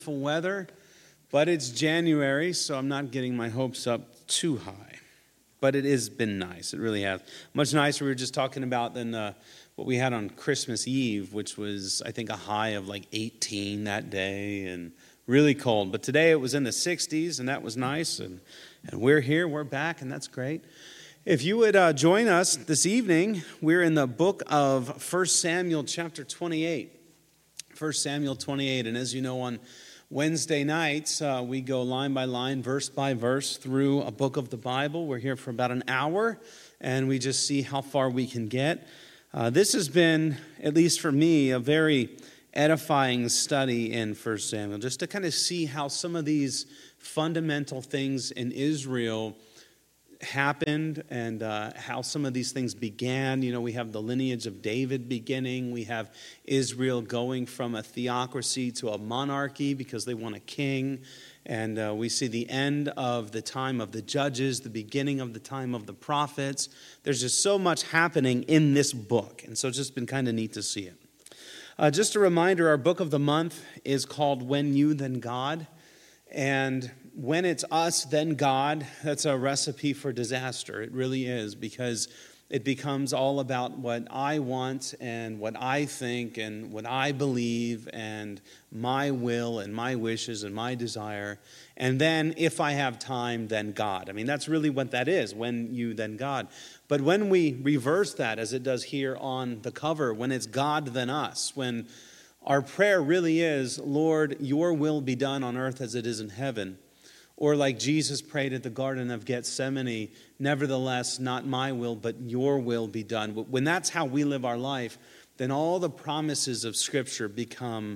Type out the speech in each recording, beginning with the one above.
Weather, but it's January, so I'm not getting my hopes up too high. But it has been nice. It really has. Much nicer. We were just talking about than what we had on Christmas Eve, which was, I think, a high of like 18 that day and really cold. But today it was in the 60s, and that was nice. And we're here. We're back, and that's great. If you would join us this evening, we're in the book of 1 Samuel chapter 28. 1 Samuel 28, and as you know, on Wednesday nights, we go line by line, verse by verse through a book of the Bible. We're here for about an hour, and we just see how far we can get. This has been, at least for me, a very edifying study in 1 Samuel, just to kind of see how some of these fundamental things in Israel happened and how some of these things began. You know, we have the lineage of David beginning. We have Israel going from a theocracy to a monarchy because they want a king. And we see the end of the time of the judges, the beginning of the time of the prophets. There's just so much happening in this book. And so it's just been kind of neat to see it. Just a reminder, our book of the month is called When You, Then God. And when it's us, then God, that's a recipe for disaster. It really is, because it becomes all about what I want and what I think and what I believe and my will and my wishes and my desire. And then if I have time, then God. I mean, that's really what that is, when you, then God. But when we reverse that, as it does here on the cover, when it's God, then us, when our prayer really is, Lord, your will be done on earth as it is in heaven. Or like Jesus prayed at the Garden of Gethsemane, nevertheless, not my will, but your will be done. When that's how we live our life, then all the promises of Scripture become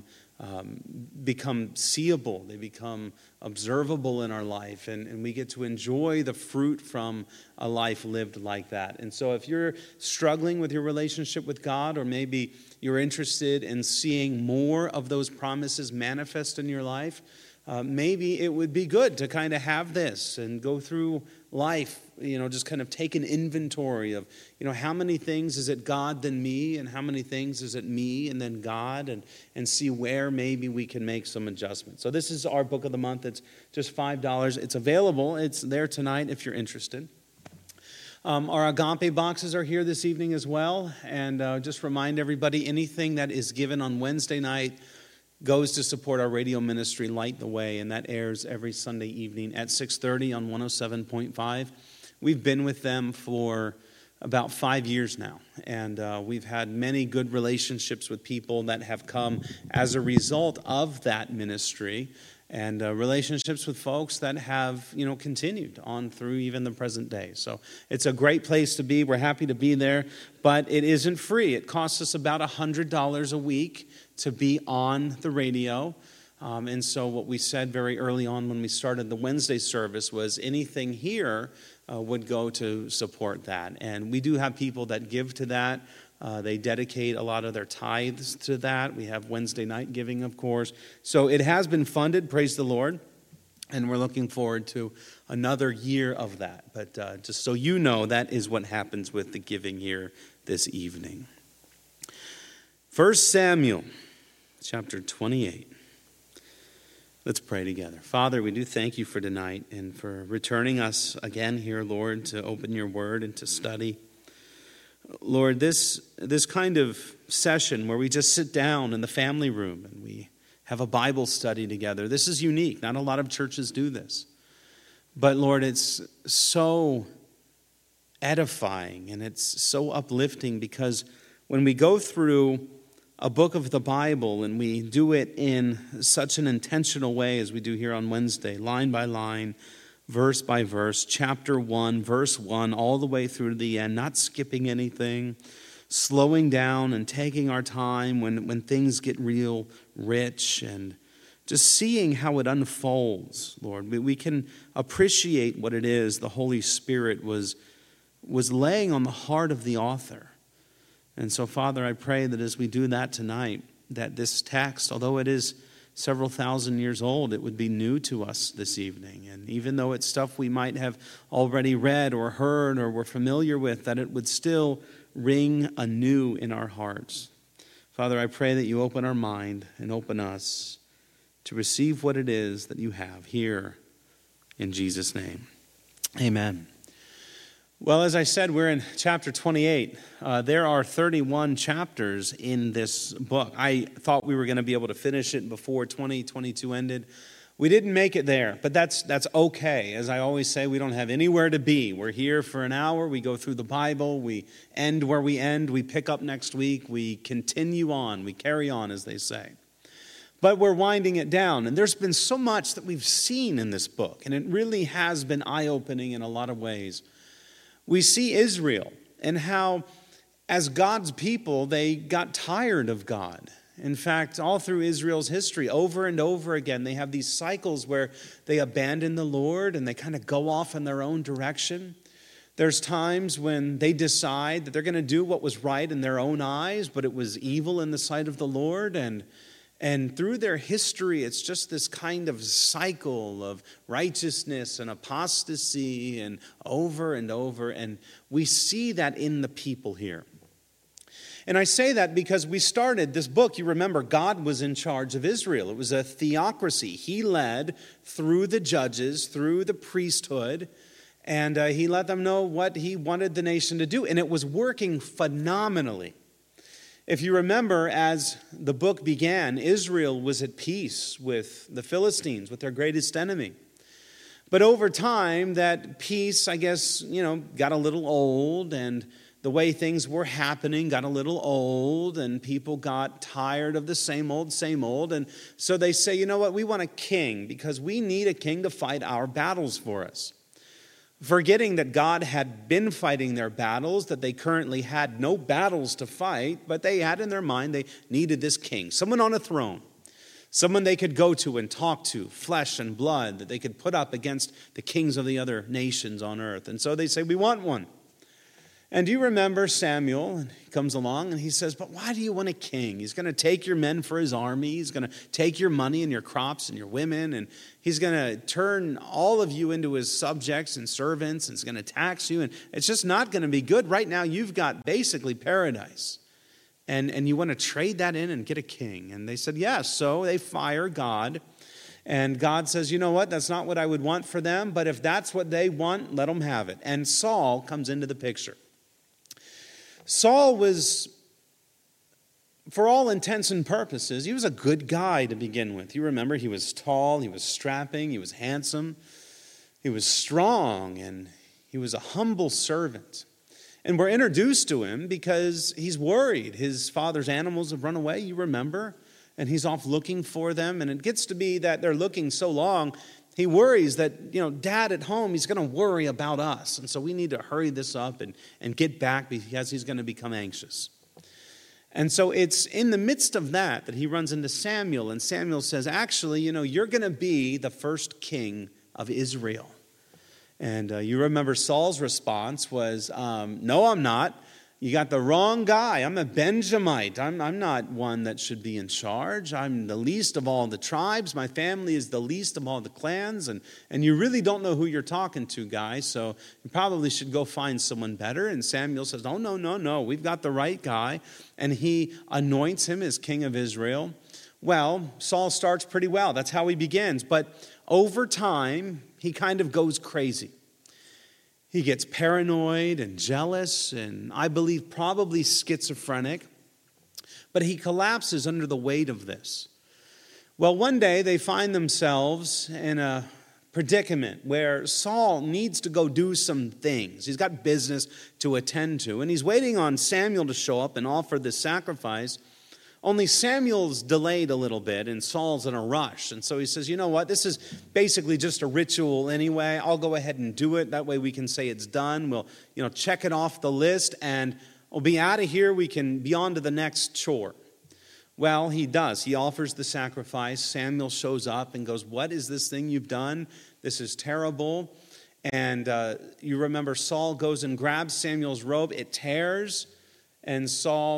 seeable. They become observable in our life, and we get to enjoy the fruit from a life lived like that. And so if you're struggling with your relationship with God, or maybe you're interested in seeing more of those promises manifest in your life, maybe it would be good to kind of have this and go through life, just kind of take an inventory of, how many things is it God then me, and how many things is it me and then God, and see where maybe we can make some adjustments. So this is our book of the month. It's just $5. It's available. It's there tonight if you're interested. Our agape boxes are here this evening as well. And just remind everybody, anything that is given on Wednesday night goes to support our radio ministry, Light the Way, and that airs every Sunday evening at 6:30 on 107.5. We've been with them for about 5 years now, and we've had many good relationships with people that have come as a result of that ministry, and relationships with folks that have, continued on through even the present day. So it's a great place to be. We're happy to be there, but it isn't free. It costs us about $100 a week to be on the radio. And so what we said very early on when we started the Wednesday service was anything here would go to support that. And we do have people that give to that. They dedicate a lot of their tithes to that. We have Wednesday night giving, of course. So it has been funded, praise the Lord. And we're looking forward to another year of that. But just so you know, that is what happens with the giving here this evening. 1 Samuel chapter 28. Let's pray together. Father, we do thank you for tonight and for returning us again here, Lord, to open your word and to study. Lord, this kind of session where we just sit down in the family room and we have a Bible study together, this is unique. Not a lot of churches do this. But Lord, it's so edifying and it's so uplifting, because when we go through a book of the Bible and we do it in such an intentional way as we do here on Wednesday, line by line, verse by verse, chapter 1, verse 1, all the way through to the end, not skipping anything, slowing down and taking our time when things get real rich, and just seeing how it unfolds, Lord. We can appreciate what it is the Holy Spirit was laying on the heart of the author. And so, Father, I pray that as we do that tonight, that this text, although it is several thousand years old, it would be new to us this evening. And even though it's stuff we might have already read or heard or were familiar with, that it would still ring anew in our hearts. Father, I pray that you open our mind and open us to receive what it is that you have here in Jesus' name. Amen. Well, as I said, we're in chapter 28. There are 31 chapters in this book. I thought we were going to be able to finish it before 2022 ended. We didn't make it there, but that's okay. As I always say, we don't have anywhere to be. We're here for an hour. We go through the Bible. We end where we end. We pick up next week. We continue on. We carry on, as they say. But we're winding it down. And there's been so much that we've seen in this book, and it really has been eye-opening in a lot of ways. We see Israel and how, as God's people, they got tired of God. In fact, all through Israel's history, over and over again, they have these cycles where they abandon the Lord and they kind of go off in their own direction. There's times when they decide that they're going to do what was right in their own eyes, but it was evil in the sight of the Lord. And through their history, it's just this kind of cycle of righteousness and apostasy and over. And we see that in the people here. And I say that because we started this book. You remember, God was in charge of Israel. It was a theocracy. He led through the judges, through the priesthood, and he let them know what he wanted the nation to do. And it was working phenomenally. If you remember, as the book began, Israel was at peace with the Philistines, with their greatest enemy. But over time, that peace, I guess, got a little old, and the way things were happening got a little old, and people got tired of the same old. And so they say, you know what, we want a king, because we need a king to fight our battles for us. Forgetting that God had been fighting their battles, that they currently had no battles to fight, but they had in their mind they needed this king, someone on a throne, someone they could go to and talk to, flesh and blood, that they could put up against the kings of the other nations on earth. And so they say, we want one. And do you remember Samuel? And he comes along and he says, but why do you want a king? He's going to take your men for his army. He's going to take your money and your crops and your women. And he's going to turn all of you into his subjects and servants. And he's going to tax you. And it's just not going to be good. Right now, you've got basically paradise. And you want to trade that in and get a king. And they said, yes. So they fire God. And God says, you know what? That's not what I would want for them. But if that's what they want, let them have it. And Saul comes into the picture. Saul was, for all intents and purposes, he was a good guy to begin with. You remember, he was tall, he was strapping, he was handsome, he was strong, and he was a humble servant. And we're introduced to him because he's worried. His father's animals have run away, you remember, and he's off looking for them. And it gets to be that they're looking so long, he worries that, Dad at home, he's going to worry about us. And so we need to hurry this up and get back because he's going to become anxious. And so it's in the midst of that he runs into Samuel. And Samuel says, actually, you're going to be the first king of Israel. And you remember Saul's response was, no, I'm not. You got the wrong guy. I'm a Benjamite. I'm not one that should be in charge. I'm the least of all the tribes. My family is the least of all the clans. And you really don't know who you're talking to, guy. So you probably should go find someone better. And Samuel says, oh, no. We've got the right guy. And he anoints him as king of Israel. Well, Saul starts pretty well. That's how he begins. But over time, he kind of goes crazy. He gets paranoid and jealous and I believe probably schizophrenic. But he collapses under the weight of this. Well, one day they find themselves in a predicament where Saul needs to go do some things. He's got business to attend to. And he's waiting on Samuel to show up and offer this sacrifice. Only Samuel's delayed a little bit and Saul's in a rush. And so he says, you know what, this is basically just a ritual anyway. I'll go ahead and do it. That way we can say it's done. We'll, check it off the list and we'll be out of here. We can be on to the next chore. Well, he does. He offers the sacrifice. Samuel shows up and goes, what is this thing you've done? This is terrible. And you remember Saul goes and grabs Samuel's robe. It tears. And Samuel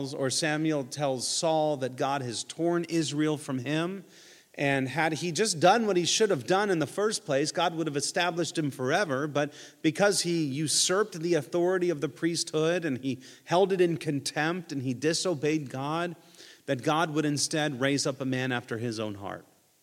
tells Saul that God has torn Israel from him. And had he just done what he should have done in the first place, God would have established him forever. But because he usurped the authority of the priesthood and he held it in contempt and he disobeyed God, that God would instead raise up a man after his own heart.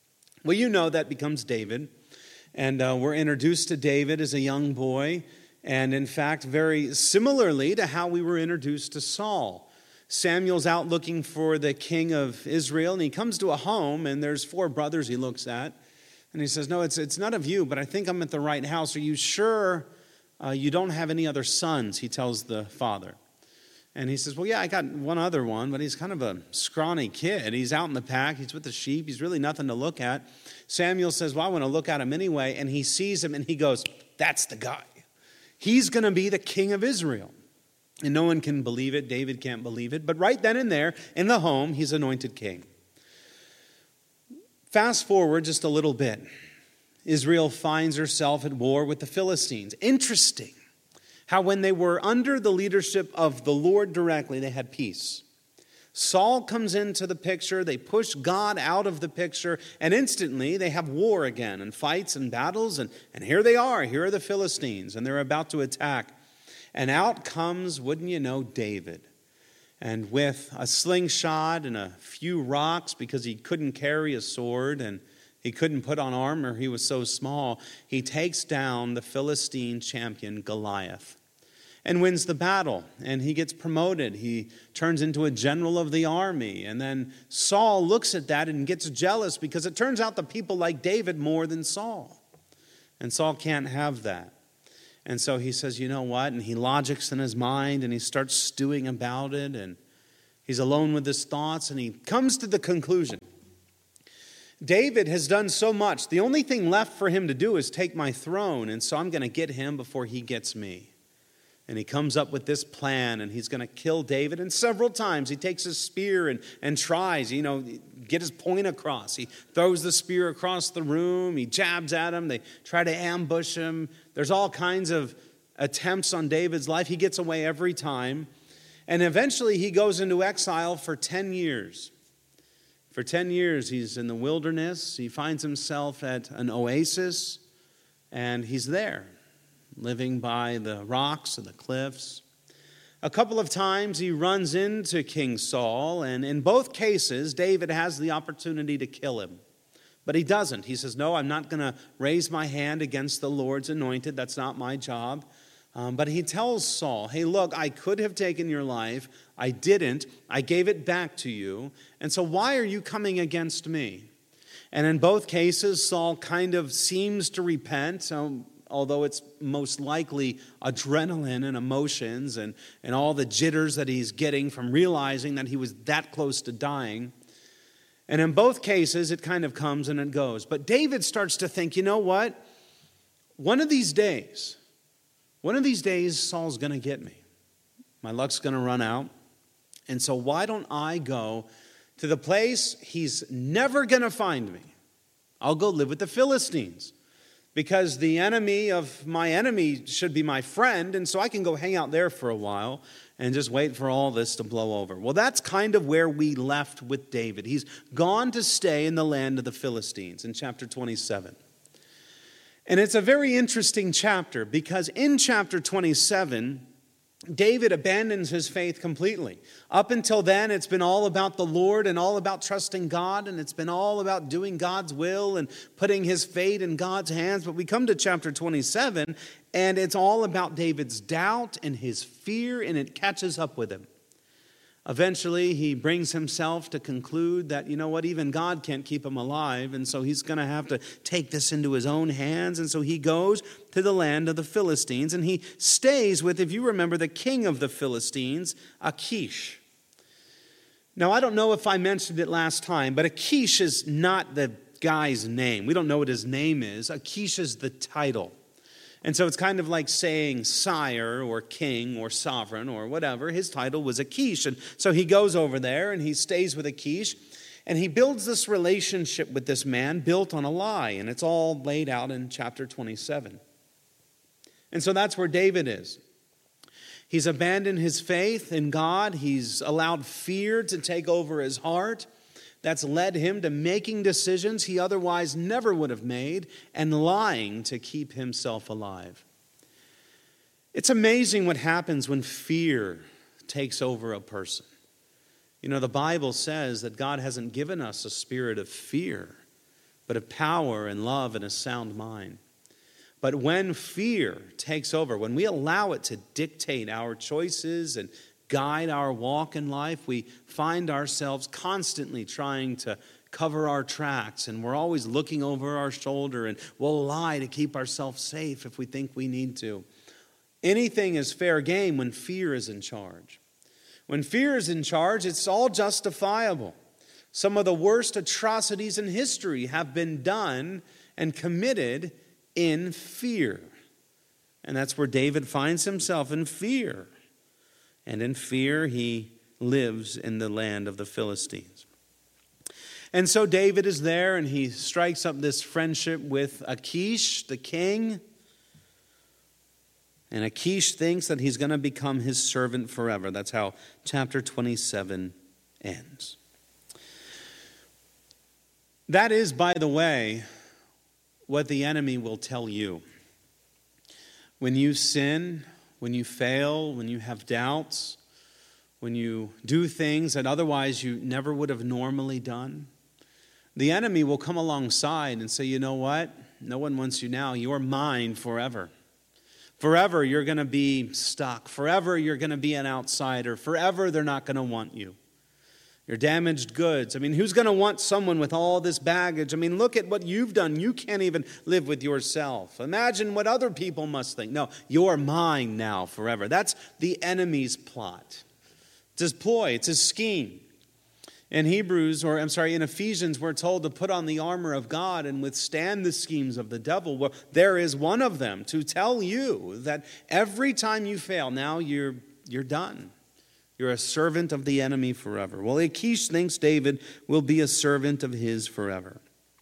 Well, you know that becomes David. And we're introduced to David as a young boy. And in fact, very similarly to how we were introduced to Saul. Samuel's out looking for the king of Israel, and he comes to a home, and there's 4 brothers he looks at. And he says, no, it's not of you, but I think I'm at the right house. Are you sure you don't have any other sons? He tells the father. And he says, well, yeah, I got one other one, but he's kind of a scrawny kid. He's out in the pack. He's with the sheep. He's really nothing to look at. Samuel says, well, I want to look at him anyway. And he sees him, and he goes, that's the guy. He's going to be the king of Israel. And no one can believe it. David can't believe it. But right then and there, in the home, he's anointed king. Fast forward just a little bit. Israel finds herself at war with the Philistines. Interesting how when they were under the leadership of the Lord directly, they had peace. Saul comes into the picture. They push God out of the picture. And instantly, they have war again and fights and battles. And here they are. Here are the Philistines. And they're about to attack. And out comes, wouldn't you know, David. And with a slingshot and a few rocks, because he couldn't carry a sword and he couldn't put on armor, he was so small, he takes down the Philistine champion Goliath and wins the battle. And he gets promoted. He turns into a general of the army. And then Saul looks at that and gets jealous because it turns out the people like David more than Saul. And Saul can't have that. And so he says, you know what? And he logics in his mind and he starts stewing about it. And he's alone with his thoughts and he comes to the conclusion. David has done so much. The only thing left for him to do is take my throne. And so I'm going to get him before he gets me. And he comes up with this plan and he's going to kill David. And several times he takes his spear and tries, get his point across. He throws the spear across the room. He jabs at him. They try to ambush him. There's all kinds of attempts on David's life. He gets away every time. And eventually he goes into exile for 10 years. For 10 years he's in the wilderness. He finds himself at an oasis and he's there, living by the rocks and the cliffs. A couple of times he runs into King Saul, and in both cases, David has the opportunity to kill him. But he doesn't. He says, no, I'm not going to raise my hand against the Lord's anointed. That's not my job. But he tells Saul, hey, look, I could have taken your life. I didn't. I gave it back to you. And so why are you coming against me? And in both cases, Saul kind of seems to repent, although it's most likely adrenaline and emotions and all the jitters that he's getting from realizing that he was that close to dying. And in both cases, it kind of comes and it goes. But David starts to think, you know what? One of these days, Saul's going to get me. My luck's going to run out. And so why don't I go to the place he's never going to find me? I'll go live with the Philistines. Because the enemy of my enemy should be my friend, and so I can go hang out there for a while and just wait for all this to blow over. Well, that's kind of where we left with David. He's gone to stay in the land of the Philistines in chapter 27. And it's a very interesting chapter because in chapter 27, David abandons his faith completely. Up until then, it's been all about the Lord and all about trusting God, and it's been all about doing God's will and putting his fate in God's hands. But we come to chapter 27, and it's all about David's doubt and his fear, and it catches up with him. Eventually, he brings himself to conclude that, you know what, even God can't keep him alive, and so he's going to have to take this into his own hands. And so he goes to the land of the Philistines, and he stays with, if you remember, the king of the Philistines, Achish. Now, I don't know if I mentioned it last time, but Achish is not the guy's name. We don't know what his name is. Achish is the title. And so it's kind of like saying sire or king or sovereign or whatever. His title was Achish. And so he goes over there and he stays with Achish. And he builds this relationship with this man built on a lie. And it's all laid out in chapter 27. And so that's where David is. He's abandoned his faith in God. He's allowed fear to take over his heart. That's led him to making decisions he otherwise never would have made and lying to keep himself alive. It's amazing what happens when fear takes over a person. You know, the Bible says that God hasn't given us a spirit of fear, but of power and love and a sound mind. But when fear takes over, when we allow it to dictate our choices and guide our walk in life, we find ourselves constantly trying to cover our tracks, and we're always looking over our shoulder, and we'll lie to keep ourselves safe if we think we need to. Anything is fair game when fear is in charge. When fear is in charge, it's all justifiable. Some of the worst atrocities in history have been done and committed in fear. And that's where David finds himself, in fear. And in fear, he lives in the land of the Philistines. And so David is there, and he strikes up this friendship with Achish, the king. And Achish thinks that he's going to become his servant forever. That's how chapter 27 ends. That is, by the way, what the enemy will tell you. When you sin, when you fail, when you have doubts, when you do things that otherwise you never would have normally done, the enemy will come alongside and say, you know what? No one wants you now. You're mine forever. Forever you're going to be stuck. Forever you're going to be an outsider. Forever they're not going to want you. You're damaged goods. I mean, who's going to want someone with all this baggage? I mean, look at what you've done. You can't even live with yourself. Imagine what other people must think. No, you're mine now forever. That's the enemy's plot. It's his ploy. It's his scheme. In Ephesians, we're told to put on the armor of God and withstand the schemes of the devil. Well, there is one of them to tell you that every time you fail, now you're done. You're a servant of the enemy forever. Well, Achish thinks David will be a servant of his forever.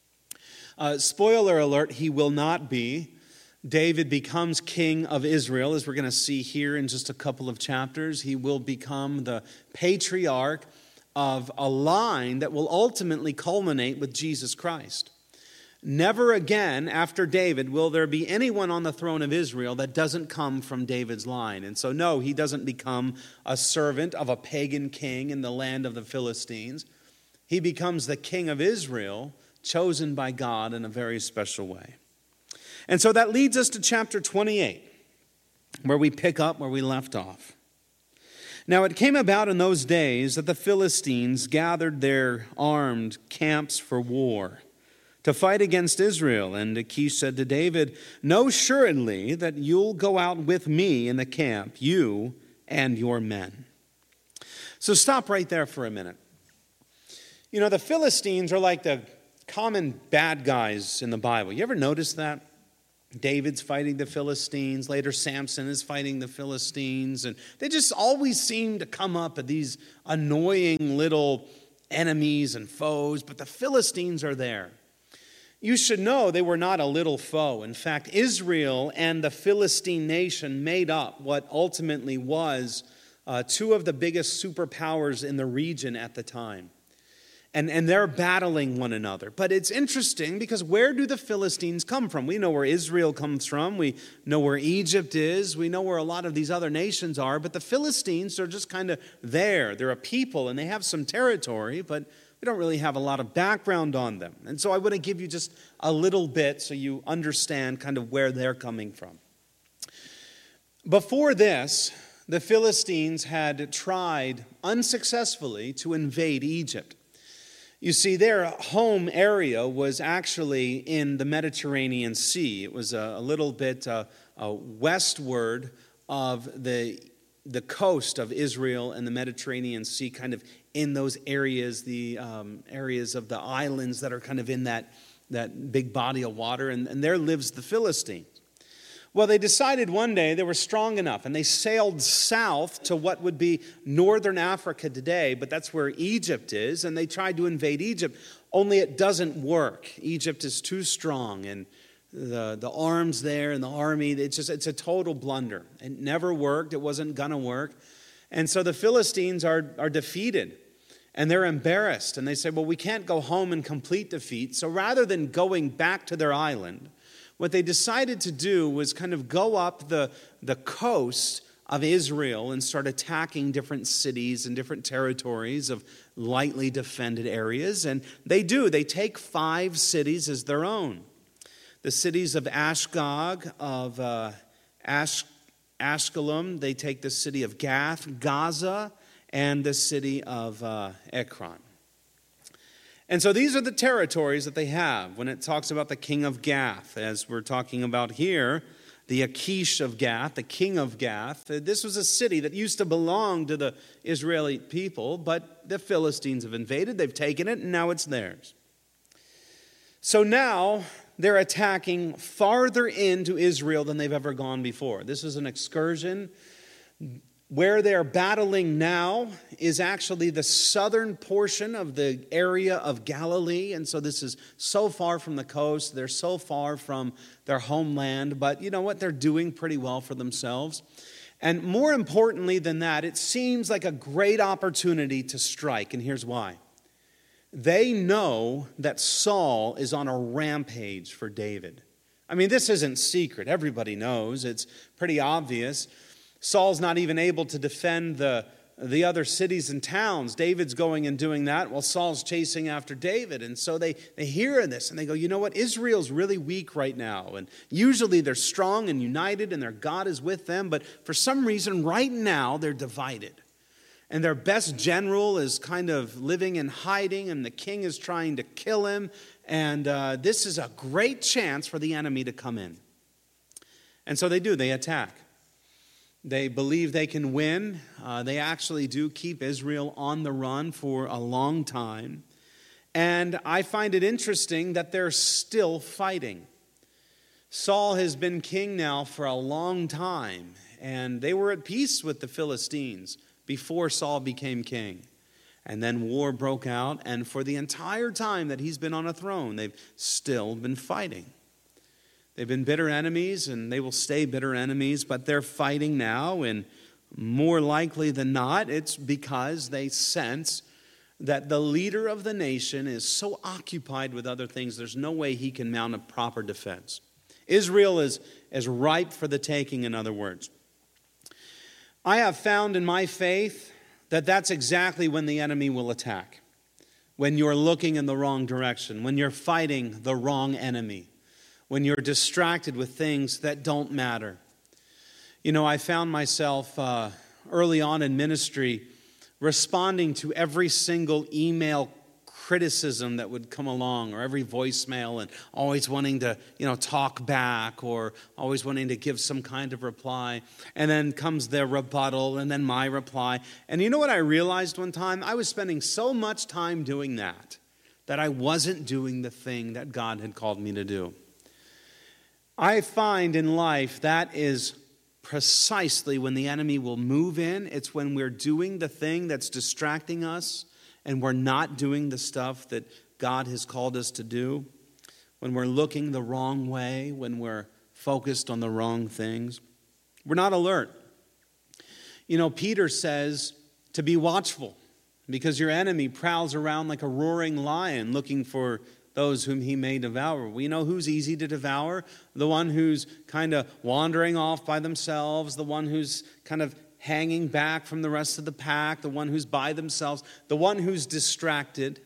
Spoiler alert, he will not be. David becomes king of Israel, as we're going to see here in just a couple of chapters. He will become the patriarch of a line that will ultimately culminate with Jesus Christ. Never again after David will there be anyone on the throne of Israel that doesn't come from David's line. And so no, he doesn't become a servant of a pagan king in the land of the Philistines. He becomes the king of Israel, chosen by God in a very special way. And so that leads us to chapter 28, where we pick up where we left off. Now it came about in those days that the Philistines gathered their armed camps for war, to fight against Israel. And Achish said to David, know assuredly that you'll go out with me in the camp, you and your men. So stop right there for a minute. You know, the Philistines are like the common bad guys in the Bible. You ever notice that? David's fighting the Philistines. Later, Samson is fighting the Philistines. And they just always seem to come up at these annoying little enemies and foes. But the Philistines are there. You should know they were not a little foe. In fact, Israel and the Philistine nation made up what ultimately was two of the biggest superpowers in the region at the time. And they're battling one another. But it's interesting because where do the Philistines come from? We know where Israel comes from. We know where Egypt is. We know where a lot of these other nations are. But the Philistines are just kind of there. They're a people and they have some territory, but we don't really have a lot of background on them. And so I want to give you just a little bit so you understand kind of where they're coming from. Before this, the Philistines had tried unsuccessfully to invade Egypt. You see, their home area was actually in the Mediterranean Sea. It was a little bit westward of the coast of Israel and the Mediterranean Sea, kind of in those areas, the areas of the islands that are kind of in that big body of water, and there lives the Philistines. Well, they decided one day they were strong enough, and they sailed south to what would be northern Africa today, but that's where Egypt is, and they tried to invade Egypt, only it doesn't work. Egypt is too strong, and the arms there and the army, it's a total blunder. It never worked. It wasn't going to work. And so the Philistines are defeated. And they're embarrassed. And they say, well, we can't go home in complete defeat. So rather than going back to their island, what they decided to do was kind of go up the coast of Israel and start attacking different cities and different territories of lightly defended areas. And they do. They take 5 cities as their own. The cities of Ashgog, of Ashkelon. They take the city of Gath, Gaza, and the city of Ekron. And so these are the territories that they have. When it talks about the king of Gath, as we're talking about here, the Achish of Gath, the king of Gath, this was a city that used to belong to the Israeli people, but the Philistines have invaded, they've taken it, and now it's theirs. So now they're attacking farther into Israel than they've ever gone before. This is an excursion. Where they're battling now is actually the southern portion of the area of Galilee. And so this is so far from the coast. They're so far from their homeland. But you know what? They're doing pretty well for themselves. And more importantly than that, it seems like a great opportunity to strike. And here's why. They know that Saul is on a rampage for David. I mean, this isn't secret. Everybody knows. It's pretty obvious. Saul's not even able to defend the other cities and towns. David's going and doing that while Saul's chasing after David. And so they hear this and they go, you know what? Israel's really weak right now. And usually they're strong and united and their God is with them. But for some reason right now they're divided. And their best general is kind of living in hiding and the king is trying to kill him. And this is a great chance for the enemy to come in. And so they do. They attack. They believe they can win. They actually do keep Israel on the run for a long time. And I find it interesting that they're still fighting. Saul has been king now for a long time. And they were at peace with the Philistines before Saul became king. And then war broke out. And for the entire time that he's been on a throne, they've still been fighting. They've been bitter enemies, and they will stay bitter enemies, but they're fighting now, and more likely than not, it's because they sense that the leader of the nation is so occupied with other things, there's no way he can mount a proper defense. Israel is ripe for the taking, in other words. I have found in my faith that that's exactly when the enemy will attack, when you're looking in the wrong direction, when you're fighting the wrong enemy. When you're distracted with things that don't matter. You know, I found myself early on in ministry responding to every single email criticism that would come along, or every voicemail, and always wanting to, talk back, or always wanting to give some kind of reply. And then comes their rebuttal, and then my reply. And you know what I realized one time? I was spending so much time doing that I wasn't doing the thing that God had called me to do. I find in life that is precisely when the enemy will move in. It's when we're doing the thing that's distracting us and we're not doing the stuff that God has called us to do. When we're looking the wrong way, when we're focused on the wrong things. We're not alert. You know, Peter says to be watchful because your enemy prowls around like a roaring lion looking for those whom he may devour. We know who's easy to devour. The one who's kind of wandering off by themselves. The one who's kind of hanging back from the rest of the pack. The one who's by themselves. The one who's distracted.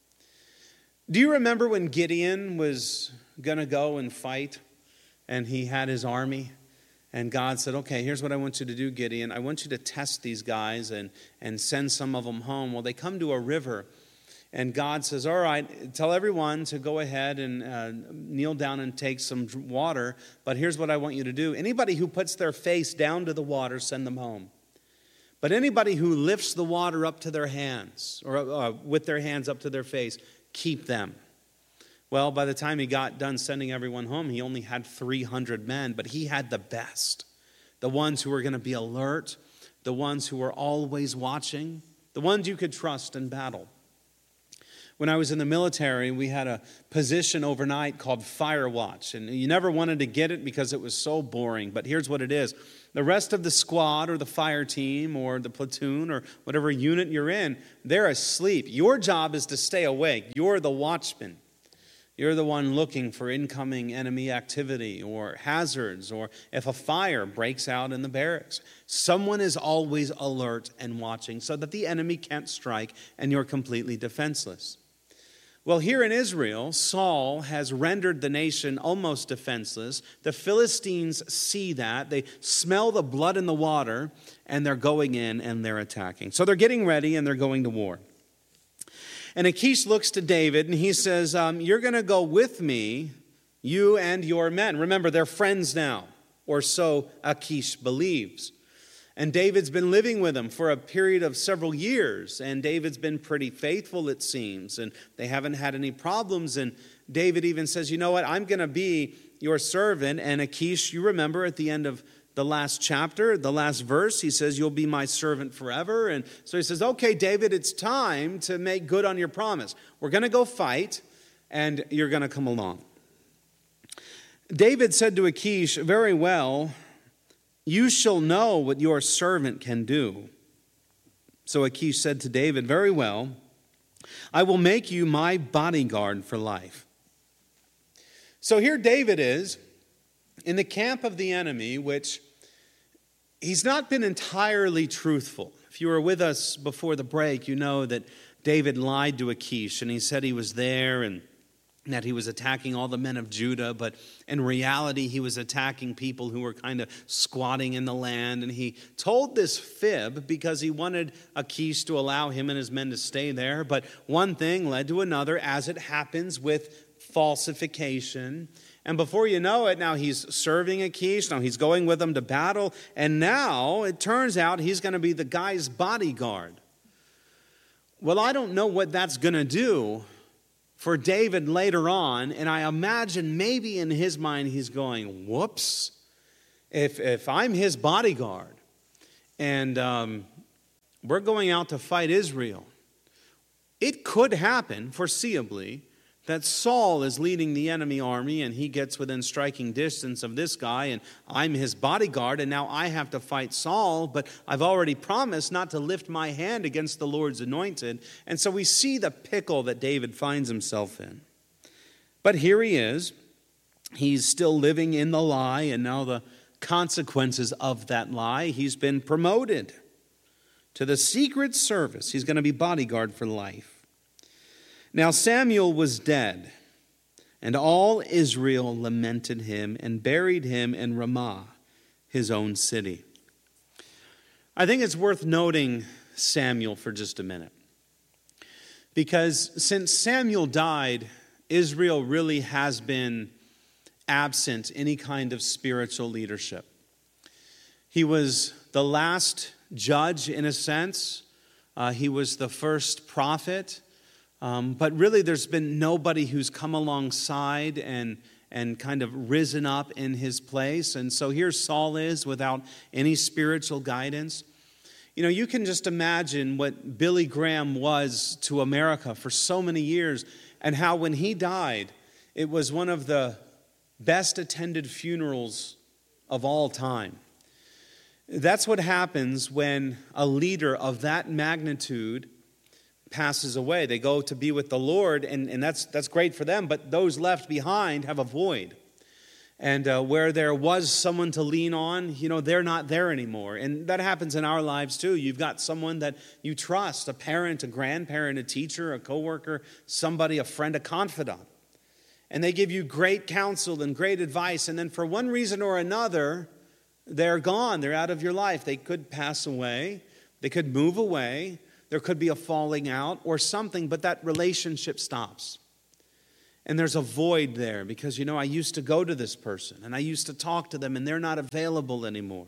Do you remember when Gideon was going to go and fight? And he had his army. And God said, okay, here's what I want you to do, Gideon. I want you to test these guys and send some of them home. Well, they come to a river. And God says, all right, tell everyone to go ahead and kneel down and take some water. But here's what I want you to do. Anybody who puts their face down to the water, send them home. But anybody who lifts the water up to their hands, or with their hands up to their face, keep them. Well, by the time he got done sending everyone home, he only had 300 men. But he had the best. The ones who were going to be alert. The ones who were always watching. The ones you could trust in battle. When I was in the military, we had a position overnight called Fire Watch. And you never wanted to get it because it was so boring. But here's what it is. The rest of the squad or the fire team or the platoon or whatever unit you're in, they're asleep. Your job is to stay awake. You're the watchman. You're the one looking for incoming enemy activity or hazards, or if a fire breaks out in the barracks. Someone is always alert and watching so that the enemy can't strike and you're completely defenseless. Well, here in Israel, Saul has rendered the nation almost defenseless. The Philistines see that. They smell the blood in the water, and they're going in and they're attacking. So they're getting ready and they're going to war. And Achish looks to David and he says, you're going to go with me, you and your men. Remember, they're friends now, or so Achish believes. And David's been living with him for a period of several years. And David's been pretty faithful, it seems. And they haven't had any problems. And David even says, you know what, I'm going to be your servant. And Achish, you remember at the end of the last chapter, the last verse, he says, you'll be my servant forever. And so he says, okay, David, it's time to make good on your promise. We're going to go fight, and you're going to come along. David said to Achish, very well, you shall know what your servant can do. So Achish said to David, very well, I will make you my bodyguard for life. So here David is in the camp of the enemy, which he's not been entirely truthful. If you were with us before the break, you know that David lied to Achish, and he said he was there and that he was attacking all the men of Judah, but in reality he was attacking people who were kind of squatting in the land. And he told this fib because he wanted Achish to allow him and his men to stay there. But one thing led to another, as it happens with falsification. And before you know it, now he's serving Achish, now he's going with him to battle, and now it turns out he's going to be the guy's bodyguard. Well, I don't know what that's going to do for David later on, and I imagine maybe in his mind he's going, whoops, if I'm his bodyguard and we're going out to fight Israel, it could happen, foreseeably, that Saul is leading the enemy army and he gets within striking distance of this guy and I'm his bodyguard and now I have to fight Saul, but I've already promised not to lift my hand against the Lord's anointed. And so we see the pickle that David finds himself in. But here he is. He's still living in the lie, and now the consequences of that lie, he's been promoted to the secret service. He's going to be bodyguard for life. Now Samuel was dead, and all Israel lamented him and buried him in Ramah, his own city. I think it's worth noting Samuel for just a minute, because since Samuel died, Israel really has been absent any kind of spiritual leadership. He was the last judge in a sense. He was the first prophet. But really there's been nobody who's come alongside and kind of risen up in his place. And so here Saul is without any spiritual guidance. You know, you can just imagine what Billy Graham was to America for so many years, and how when he died, it was one of the best attended funerals of all time. That's what happens when a leader of that magnitude passes away. They go to be with the Lord, and that's great for them, but those left behind have a void. And where there was someone to lean on, you know, they're not there anymore. And that happens in our lives too. You've got someone that you trust, a parent, a grandparent, a teacher, a coworker, somebody, a friend, a confidant. And they give you great counsel and great advice, and then for one reason or another, they're gone. They're out of your life. They could pass away. They could move away. There could be a falling out or something, but that relationship stops. And there's a void there because, you know, I used to go to this person and I used to talk to them and they're not available anymore.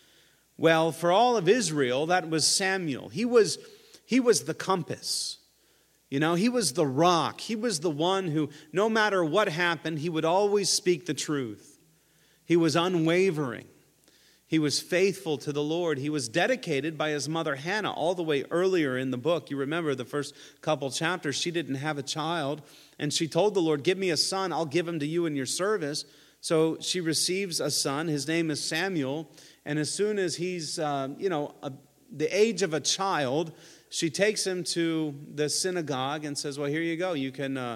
Well, for all of Israel, that was Samuel. He was the compass. You know, he was the rock. He was the one who, no matter what happened, he would always speak the truth. He was unwavering. He was faithful to the Lord. He was dedicated by his mother Hannah all the way earlier in the book. You remember the first couple chapters, she didn't have a child. And she told the Lord, give me a son, I'll give him to you in your service. So she receives a son. His name is Samuel. And as soon as he's, the age of a child, she takes him to the synagogue and says, well, here you go. You can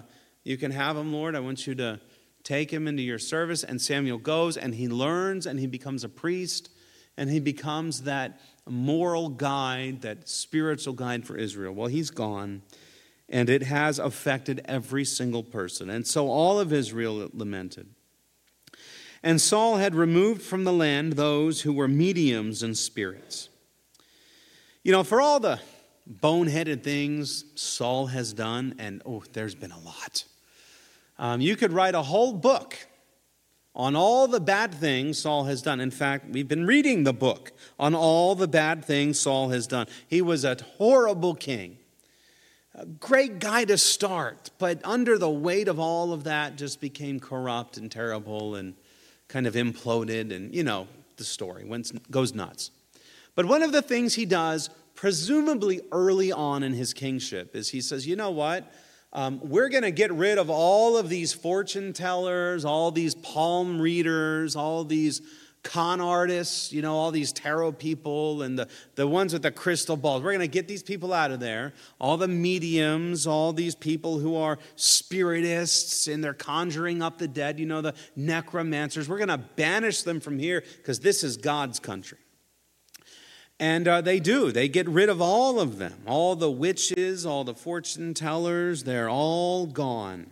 You can have him, Lord. I want you to take him into your service. And Samuel goes and he learns and he becomes a priest and he becomes that moral guide, that spiritual guide for Israel. Well, he's gone, and it has affected every single person. And so all of Israel lamented. And Saul had removed from the land those who were mediums and spirits. You know, for all the boneheaded things Saul has done, and there's been a lot. You could write a whole book on all the bad things Saul has done. In fact, we've been reading the book on all the bad things Saul has done. He was a horrible king. A great guy to start, but under the weight of all of that just became corrupt and terrible and kind of imploded, and you know the story, goes nuts. But one of the things he does, presumably early on in his kingship, is he says, you know what? We're going to get rid of all of these fortune tellers, all these palm readers, all these con artists, you know, all these tarot people and the ones with the crystal balls. We're going to get these people out of there. All the mediums, all these people who are spiritists and they're conjuring up the dead, you know, the necromancers. We're going to banish them from here because this is God's country. And they do. They get rid of all of them. All the witches, all the fortune tellers, they're all gone.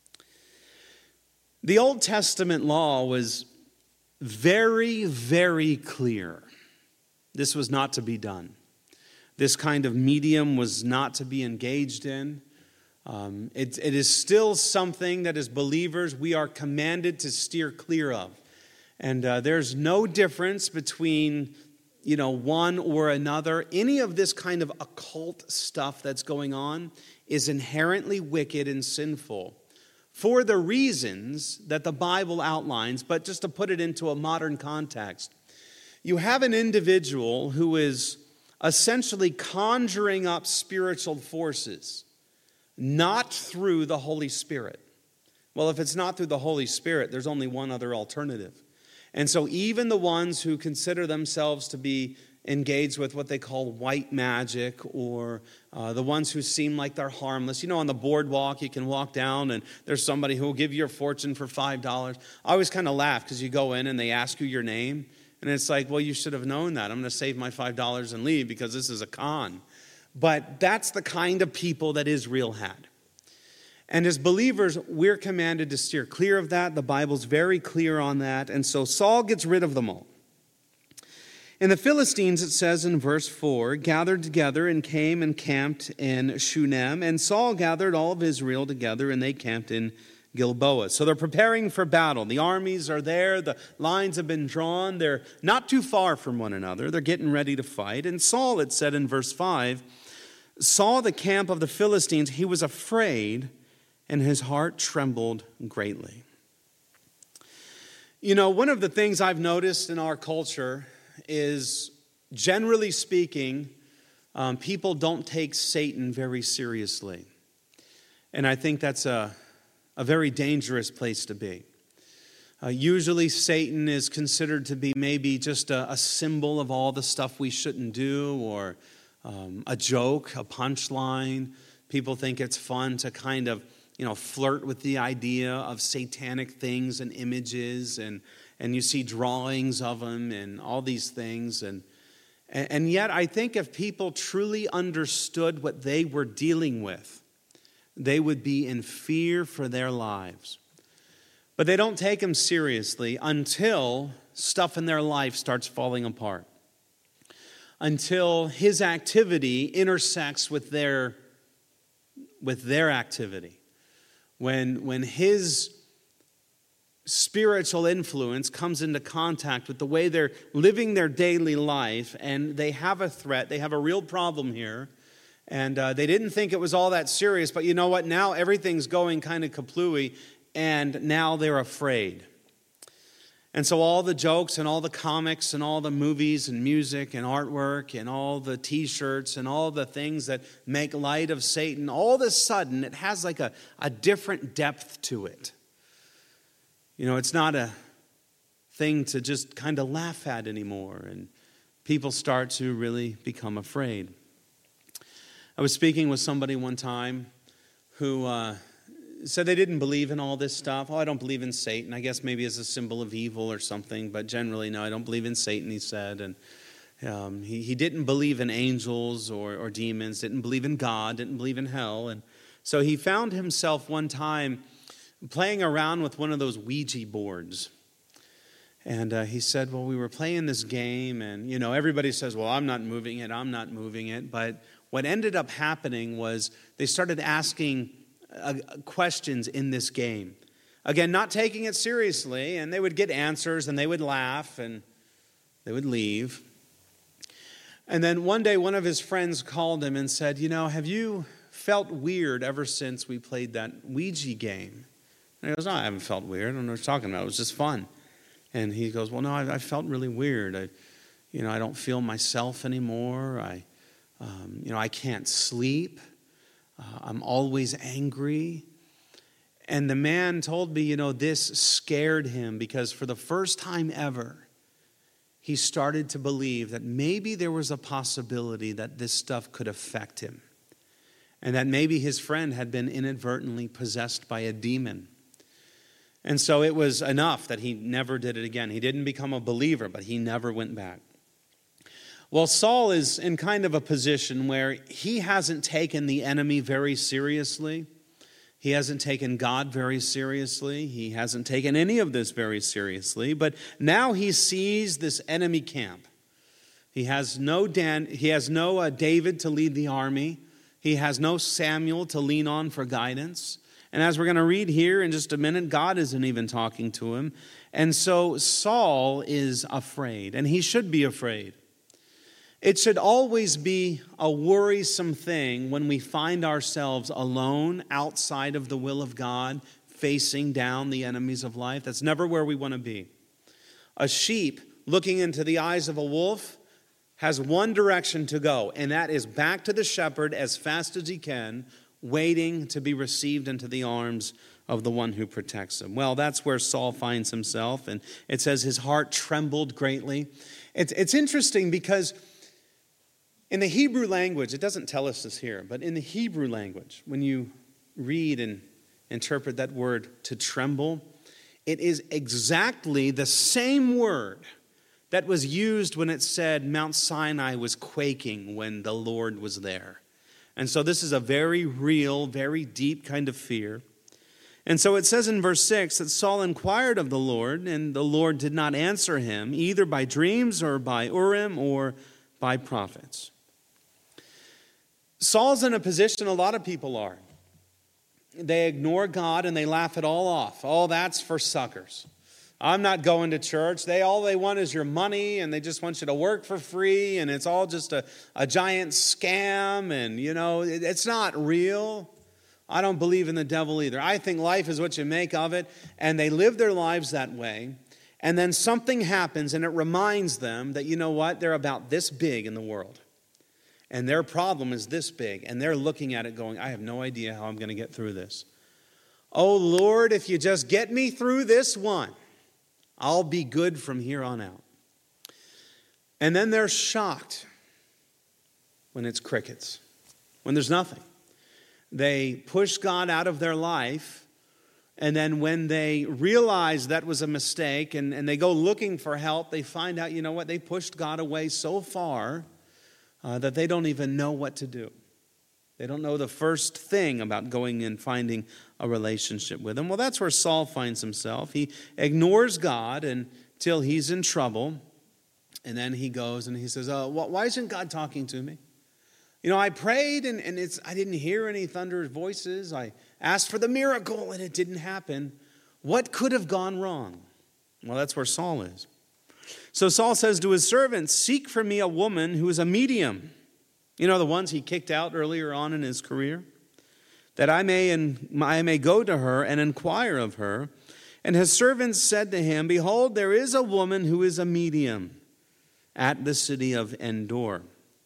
The Old Testament law was very, very clear. This was not to be done. This kind of medium was not to be engaged in. It is still something that as believers we are commanded to steer clear of. And there's no difference between one or another. Any of this kind of occult stuff that's going on is inherently wicked and sinful for the reasons that the Bible outlines. But just to put it into a modern context, you have an individual who is essentially conjuring up spiritual forces, not through the Holy Spirit. Well, if it's not through the Holy Spirit, there's only one other alternative. And so even the ones who consider themselves to be engaged with what they call white magic, or the ones who seem like they're harmless. You know, on the boardwalk, you can walk down and there's somebody who will give you a fortune for $5. I always kind of laugh because you go in and they ask you your name. And it's like, well, you should have known that. I'm going to save my $5 and leave because this is a con. But that's the kind of people that Israel had. And as believers, we're commanded to steer clear of that. The Bible's very clear on that. And so Saul gets rid of them all. And the Philistines, it says in verse 4, gathered together and came and camped in Shunem. And Saul gathered all of Israel together, and they camped in Gilboa. So they're preparing for battle. The armies are there. The lines have been drawn. They're not too far from one another. They're getting ready to fight. And Saul, it said in verse 5, saw the camp of the Philistines. He was afraid, and his heart trembled greatly. You know, one of the things I've noticed in our culture is, generally speaking, people don't take Satan very seriously. And I think that's a very dangerous place to be. Usually Satan is considered to be maybe just a symbol of all the stuff we shouldn't do, or a joke, a punchline. People think it's fun to kind of flirt with the idea of satanic things and images, and you see drawings of them and all these things. And yet I think if people truly understood what they were dealing with, they would be in fear for their lives. But they don't take him seriously until stuff in their life starts falling apart, until his activity intersects with their activity. When his spiritual influence comes into contact with the way they're living their daily life, and they have a threat, they have a real problem here, and they didn't think it was all that serious, but you know what? Now everything's going kind of kaplooey, and now they're afraid. And so all the jokes and all the comics and all the movies and music and artwork and all the t-shirts and all the things that make light of Satan, all of a sudden it has like a different depth to it. It's not a thing to just kind of laugh at anymore, and people start to really become afraid. I was speaking with somebody one time who so they didn't believe in all this stuff. Oh, I don't believe in Satan. I guess maybe as a symbol of evil or something, but generally, no, I don't believe in Satan, he said. And he didn't believe in angels or demons, didn't believe in God, didn't believe in hell. And so he found himself one time playing around with one of those Ouija boards. And he said, well, we were playing this game, and, everybody says, well, I'm not moving it. But what ended up happening was they started asking questions in this game. Again, not taking it seriously, and they would get answers, and they would laugh, and they would leave. And then one day, one of his friends called him and said, have you felt weird ever since we played that Ouija game? And he goes, no, I haven't felt weird. I don't know what you're talking about. It was just fun. And he goes, well, no, I felt really weird. I don't feel myself anymore. I can't sleep. I'm always angry. And the man told me, this scared him because for the first time ever, he started to believe that maybe there was a possibility that this stuff could affect him. And that maybe his friend had been inadvertently possessed by a demon. And so it was enough that he never did it again. He didn't become a believer, but he never went back. Well, Saul is in kind of a position where he hasn't taken the enemy very seriously. He hasn't taken God very seriously. He hasn't taken any of this very seriously. But now he sees this enemy camp. He has no David to lead the army. He has no Samuel to lean on for guidance. And as we're going to read here in just a minute, God isn't even talking to him. And so Saul is afraid, and he should be afraid. It should always be a worrisome thing when we find ourselves alone outside of the will of God, facing down the enemies of life. That's never where we want to be. A sheep looking into the eyes of a wolf has one direction to go, and that is back to the shepherd as fast as he can, waiting to be received into the arms of the one who protects him. Well, that's where Saul finds himself, and it says his heart trembled greatly. It's interesting because in the Hebrew language, it doesn't tell us this here, but in the Hebrew language, when you read and interpret that word to tremble, it is exactly the same word that was used when it said Mount Sinai was quaking when the Lord was there. And so this is a very real, very deep kind of fear. And so it says in verse 6 that Saul inquired of the Lord, and the Lord did not answer him, either by dreams or by Urim or by prophets. Saul's in a position a lot of people are. They ignore God and they laugh it all off. Oh, that's for suckers. I'm not going to church. All they want is your money, and they just want you to work for free, and it's all just a giant scam, and, it's not real. I don't believe in the devil either. I think life is what you make of it, and they live their lives that way, and then something happens, and it reminds them that, they're about this big in the world, and their problem is this big, and they're looking at it going, I have no idea how I'm going to get through this. Oh, Lord, if you just get me through this one, I'll be good from here on out. And then they're shocked when it's crickets, when there's nothing. They push God out of their life, and then when they realize that was a mistake and they go looking for help, they find out, they pushed God away so far that they don't even know what to do. They don't know the first thing about going and finding a relationship with him. Well, that's where Saul finds himself. He ignores God until he's in trouble. And then he goes and he says, why isn't God talking to me? I prayed and I didn't hear any thunderous voices. I asked for the miracle and it didn't happen. What could have gone wrong? Well, that's where Saul is. So Saul says to his servants, seek for me a woman who is a medium. The ones he kicked out earlier on in his career, that I may go to her and inquire of her. And his servants said to him, behold, there is a woman who is a medium at the city of Endor.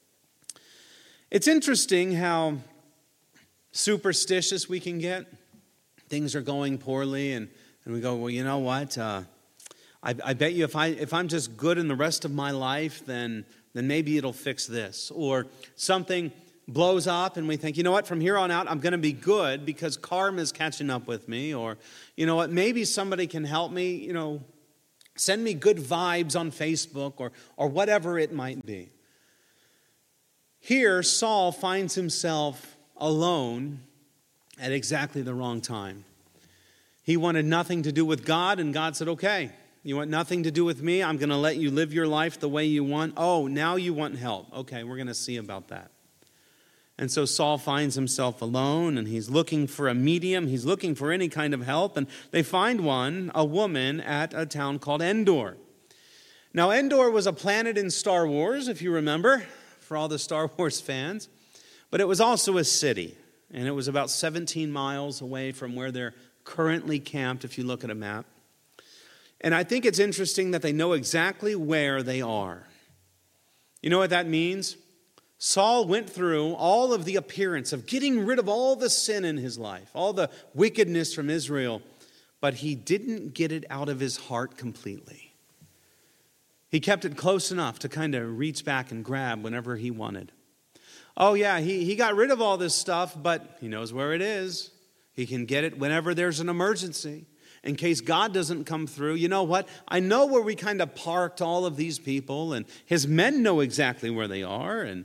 It's interesting how superstitious we can get. Things are going poorly, and we go, well, you know what? I bet you if I'm just good in the rest of my life, then maybe it'll fix this. Or something blows up and we think, you know what, from here on out, I'm going to be good because karma is catching up with me. Or, you know what, maybe somebody can help me, send me good vibes on Facebook or whatever it might be. Here, Saul finds himself alone at exactly the wrong time. He wanted nothing to do with God, and God said, okay, you want nothing to do with me? I'm going to let you live your life the way you want. Oh, now you want help. Okay, we're going to see about that. And so Saul finds himself alone, and he's looking for a medium. He's looking for any kind of help, and they find a woman at a town called Endor. Now, Endor was a planet in Star Wars, if you remember, for all the Star Wars fans. But it was also a city, and it was about 17 miles away from where they're currently camped, if you look at a map. And I think it's interesting that they know exactly where they are. You know what that means? Saul went through all of the appearance of getting rid of all the sin in his life, all the wickedness from Israel, but he didn't get it out of his heart completely. He kept it close enough to kind of reach back and grab whenever he wanted. Oh yeah, he got rid of all this stuff, but he knows where it is. He can get it whenever there's an emergency. In case God doesn't come through, you know what? I know where we kind of parked all of these people, and his men know exactly where they are. And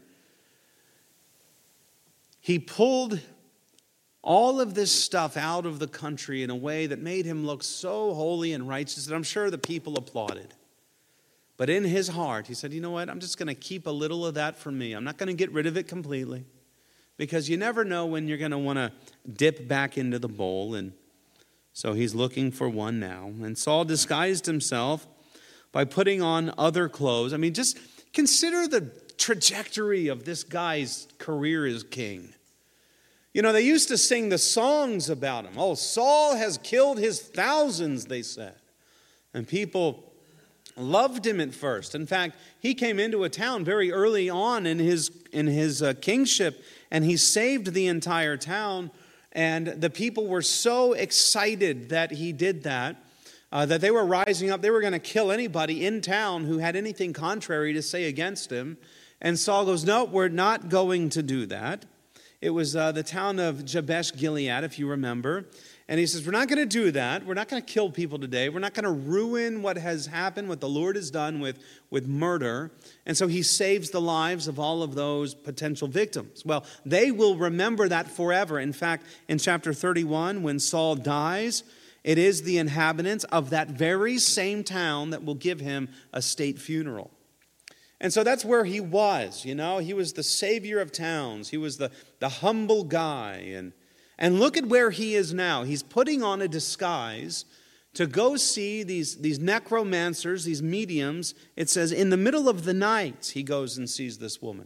he pulled all of this stuff out of the country in a way that made him look so holy and righteous that I'm sure the people applauded. But in his heart, he said, you know what? I'm just going to keep a little of that for me. I'm not going to get rid of it completely, because you never know when you're going to want to dip back into the bowl. And so he's looking for one now. And Saul disguised himself by putting on other clothes. I mean, just consider the trajectory of this guy's career as king. You know, they used to sing the songs about him. Oh, Saul has killed his thousands, they said. And people loved him at first. In fact, he came into a town very early on in his kingship, and he saved the entire town. And the people were so excited that he did that, that they were rising up. They were going to kill anybody in town who had anything contrary to say against him. And Saul goes, no, we're not going to do that. It was the town of Jabesh Gilead, if you remember. And he says, we're not going to do that. We're not going to kill people today. We're not going to ruin what has happened, what the Lord has done with murder. And so he saves the lives of all of those potential victims. Well, they will remember that forever. In fact, in chapter 31, when Saul dies, it is the inhabitants of that very same town that will give him a state funeral. And so that's where he was, you know. He was the savior of towns. He was the humble guy. And look at where he is now. He's putting on a disguise to go see these necromancers, these mediums. It says, in the middle of the night, he goes and sees this woman.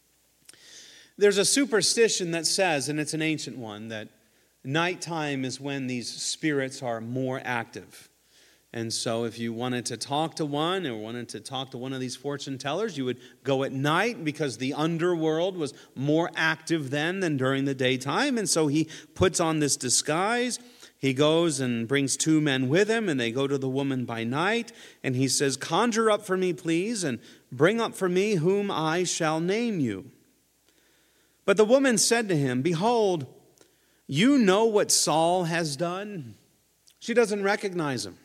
There's a superstition that says, and it's an ancient one, that nighttime is when these spirits are more active. And so if you wanted to talk to one or wanted to talk to one of these fortune tellers, you would go at night because the underworld was more active then than during the daytime. And so he puts on this disguise. He goes and brings two men with him, and they go to the woman by night. And he says, conjure up for me, please, and bring up for me whom I shall name you. But the woman said to him, behold, you know what Saul has done? She doesn't recognize him.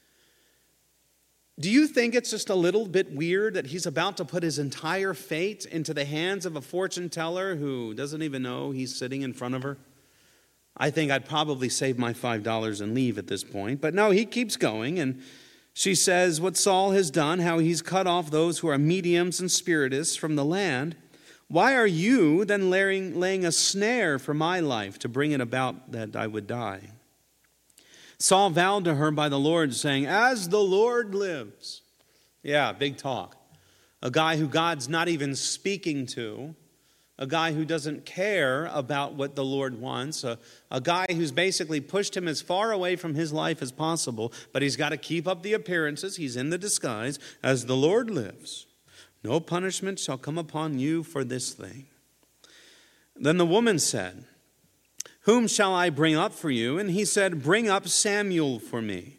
Do you think it's just a little bit weird that he's about to put his entire fate into the hands of a fortune teller who doesn't even know he's sitting in front of her? I think I'd probably save my $5 and leave at this point. But no, he keeps going, and she says what Saul has done, how he's cut off those who are mediums and spiritists from the land. Why are you then laying a snare for my life to bring it about that I would die? Saul vowed to her by the Lord, saying, as the Lord lives. Yeah, big talk. A guy who God's not even speaking to. A guy who doesn't care about what the Lord wants. A guy who's basically pushed him as far away from his life as possible. But he's got to keep up the appearances. He's in the disguise. As the Lord lives, no punishment shall come upon you for this thing. Then the woman said, whom shall I bring up for you? And he said, bring up Samuel for me.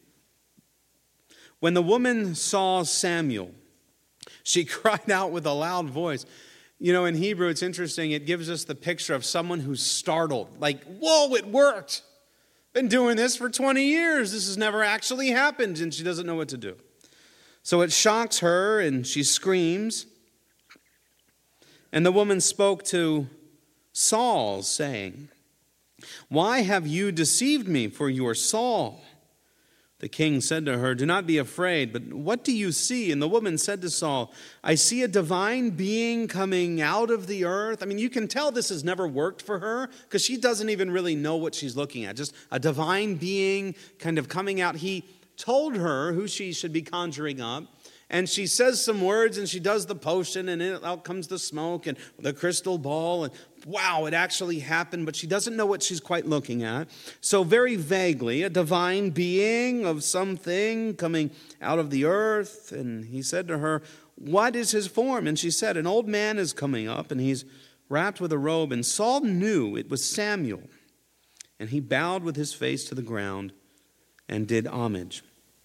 When the woman saw Samuel, she cried out with a loud voice, In Hebrew, it's interesting. It gives us the picture of someone who's startled. Like, whoa, it worked. Been doing this for 20 years. This has never actually happened. And she doesn't know what to do. So it shocks her and she screams. And the woman spoke to Saul, saying, "Why have you deceived me? For you are Saul." The king said to her, "Do not be afraid, but what do you see?" And the woman said to Saul, "I see a divine being coming out of the earth." I mean, you can tell this has never worked for her because she doesn't even really know what she's looking at. Just a divine being kind of coming out. He told her who she should be conjuring up. And she says some words and she does the potion and out comes the smoke and the crystal ball. And wow, it actually happened, but she doesn't know what she's quite looking at. So very vaguely, a divine being of something coming out of the earth. And he said to her, "What is his form?" And she said, "An old man is coming up and he's wrapped with a robe." And Saul knew it was Samuel. And he bowed with his face to the ground and did homage.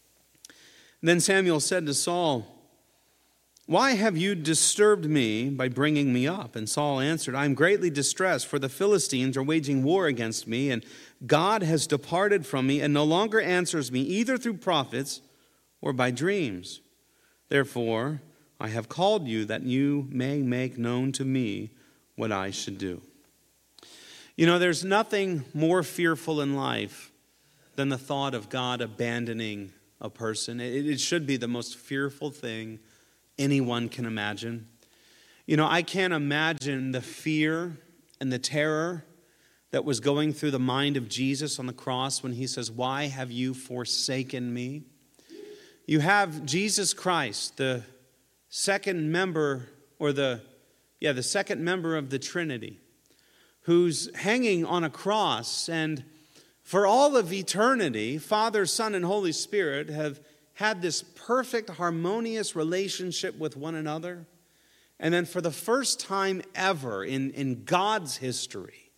Then Samuel said to Saul, "Why have you disturbed me by bringing me up?" And Saul answered, "I am greatly distressed, for the Philistines are waging war against me, and God has departed from me and no longer answers me, either through prophets or by dreams. Therefore, I have called you that you may make known to me what I should do." There's nothing more fearful in life than the thought of God abandoning a person. It should be the most fearful thing anyone can imagine. I can't imagine the fear and the terror that was going through the mind of Jesus on the cross when he says, "Why have you forsaken me?" You have Jesus Christ, the second member, or the second member of the Trinity, who's hanging on a cross, and for all of eternity, Father, Son, and Holy Spirit have had this perfect, harmonious relationship with one another. And then for the first time ever in God's history,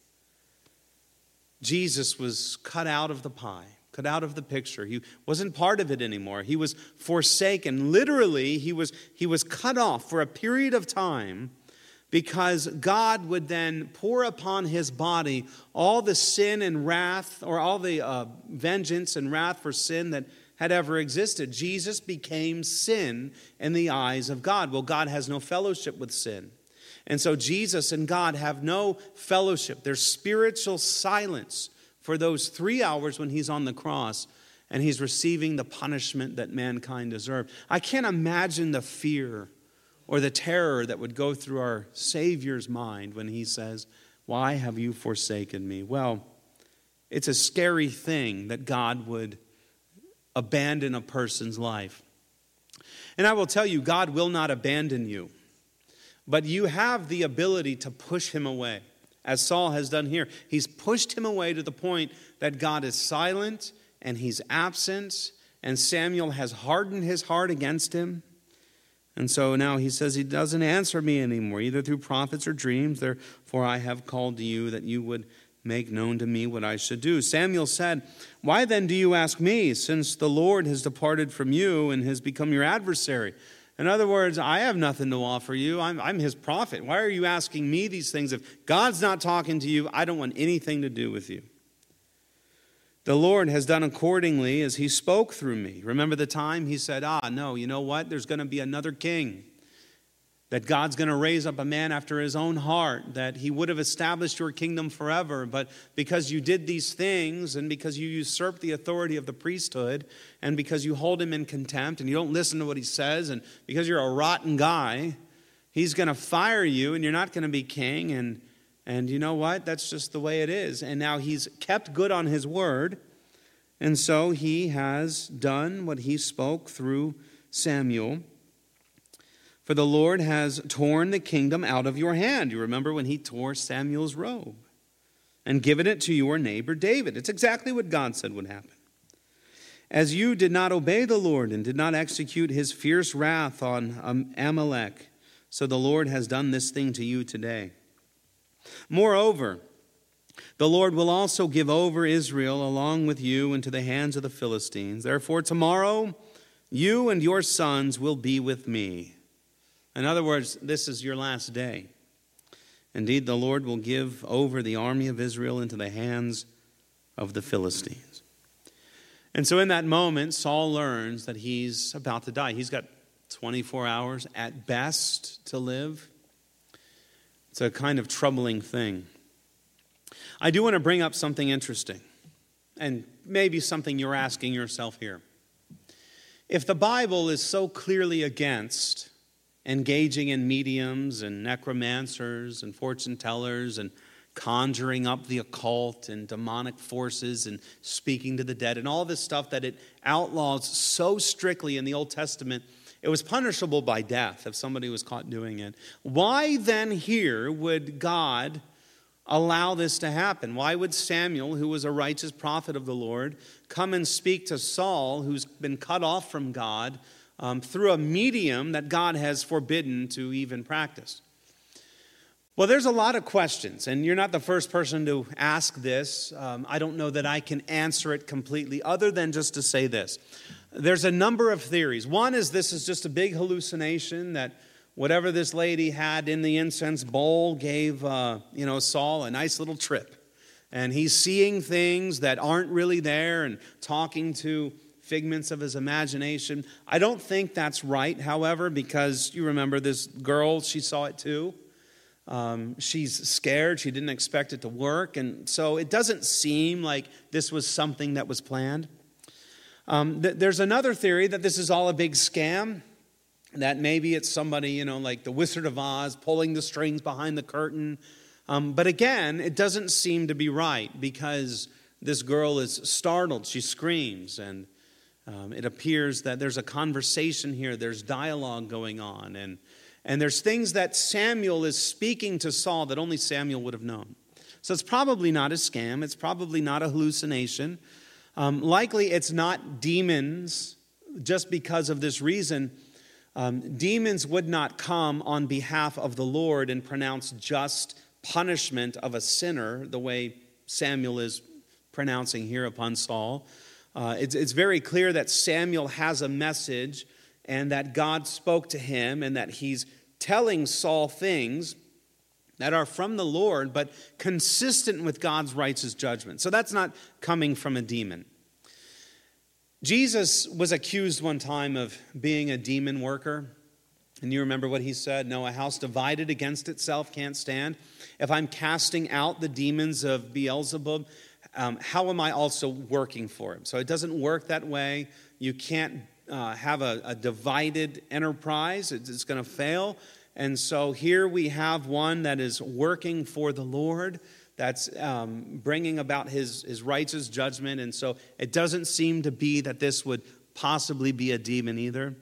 Jesus was cut out of the pie, cut out of the picture. He wasn't part of it anymore. He was forsaken. Literally, he was cut off for a period of time, because God would then pour upon his body all the sin and wrath, or all the vengeance and wrath for sin that had ever existed. Jesus became sin in the eyes of God. Well, God has no fellowship with sin. And so Jesus and God have no fellowship. There's spiritual silence for those 3 hours when he's on the cross and he's receiving the punishment that mankind deserved. I can't imagine the fear or the terror that would go through our Savior's mind when he says, "Why have you forsaken me?" Well, it's a scary thing that God would abandon a person's life. And I will tell you, God will not abandon you. But you have the ability to push him away, as Saul has done here. He's pushed him away to the point that God is silent and he's absent, and Samuel has hardened his heart against him. And so now he says he doesn't answer me anymore, either through prophets or dreams. Therefore I have called to you that you would make known to me what I should do. Samuel said, "Why then do you ask me, since the Lord has departed from you and has become your adversary?" In other words, I have nothing to offer you. I'm his prophet. Why are you asking me these things? If God's not talking to you, I don't want anything to do with you. The Lord has done accordingly as he spoke through me. Remember the time he said, no, you know what? There's going to be another king. That God's going to raise up a man after his own heart. That he would have established your kingdom forever. But because you did these things, and because you usurped the authority of the priesthood, and because you hold him in contempt, and you don't listen to what he says, and because you're a rotten guy, he's going to fire you, and you're not going to be king. And you know what? That's just the way it is. And now he's kept good on his word. And so he has done what he spoke through Samuel. For the Lord has torn the kingdom out of your hand. You remember when he tore Samuel's robe and given it to your neighbor David. It's exactly what God said would happen. As you did not obey the Lord and did not execute his fierce wrath on Amalek, so the Lord has done this thing to you today. Moreover, the Lord will also give over Israel along with you into the hands of the Philistines. Therefore, tomorrow you and your sons will be with me. In other words, this is your last day. Indeed, the Lord will give over the army of Israel into the hands of the Philistines. And so in that moment, Saul learns that he's about to die. He's got 24 hours at best to live. It's a kind of troubling thing. I do want to bring up something interesting, and maybe something you're asking yourself here. If the Bible is so clearly against engaging in mediums and necromancers and fortune tellers and conjuring up the occult and demonic forces and speaking to the dead and all this stuff that it outlaws so strictly in the Old Testament, it was punishable by death if somebody was caught doing it. Why then here would God allow this to happen? Why would Samuel, who was a righteous prophet of the Lord, come and speak to Saul, who's been cut off from God, through a medium that God has forbidden to even practice? Well, there's a lot of questions, and you're not the first person to ask this. I don't know that I can answer it completely, other than just to say this. There's a number of theories. One is this is just a big hallucination, that whatever this lady had in the incense bowl gave Saul a nice little trip. And he's seeing things that aren't really there and talking to figments of his imagination. I don't think that's right, however, because you remember this girl, she saw it too. She's scared. She didn't expect it to work. And so it doesn't seem like this was something that was planned. There's another theory that this is all a big scam, that maybe it's somebody, like the Wizard of Oz pulling the strings behind the curtain. But again, it doesn't seem to be right, because this girl is startled. She screams, and it appears that there's a conversation here. There's dialogue going on, and there's things that Samuel is speaking to Saul that only Samuel would have known. So it's probably not a scam. It's probably not a hallucination. Likely it's not demons, just because of this reason. Demons would not come on behalf of the Lord and pronounce just punishment of a sinner the way Samuel is pronouncing here upon Saul. It's very clear that Samuel has a message, and that God spoke to him, and that he's telling Saul things that are from the Lord, but consistent with God's righteous judgment. So that's not coming from a demon. Jesus was accused one time of being a demon worker. And you remember what he said? No, a house divided against itself can't stand. If I'm casting out the demons of Beelzebub, how am I also working for him? So it doesn't work that way. You can't have a divided enterprise. It's going to fail. And so here we have one that is working for the Lord, that's bringing about his righteous judgment. And so it doesn't seem to be that this would possibly be a demon either.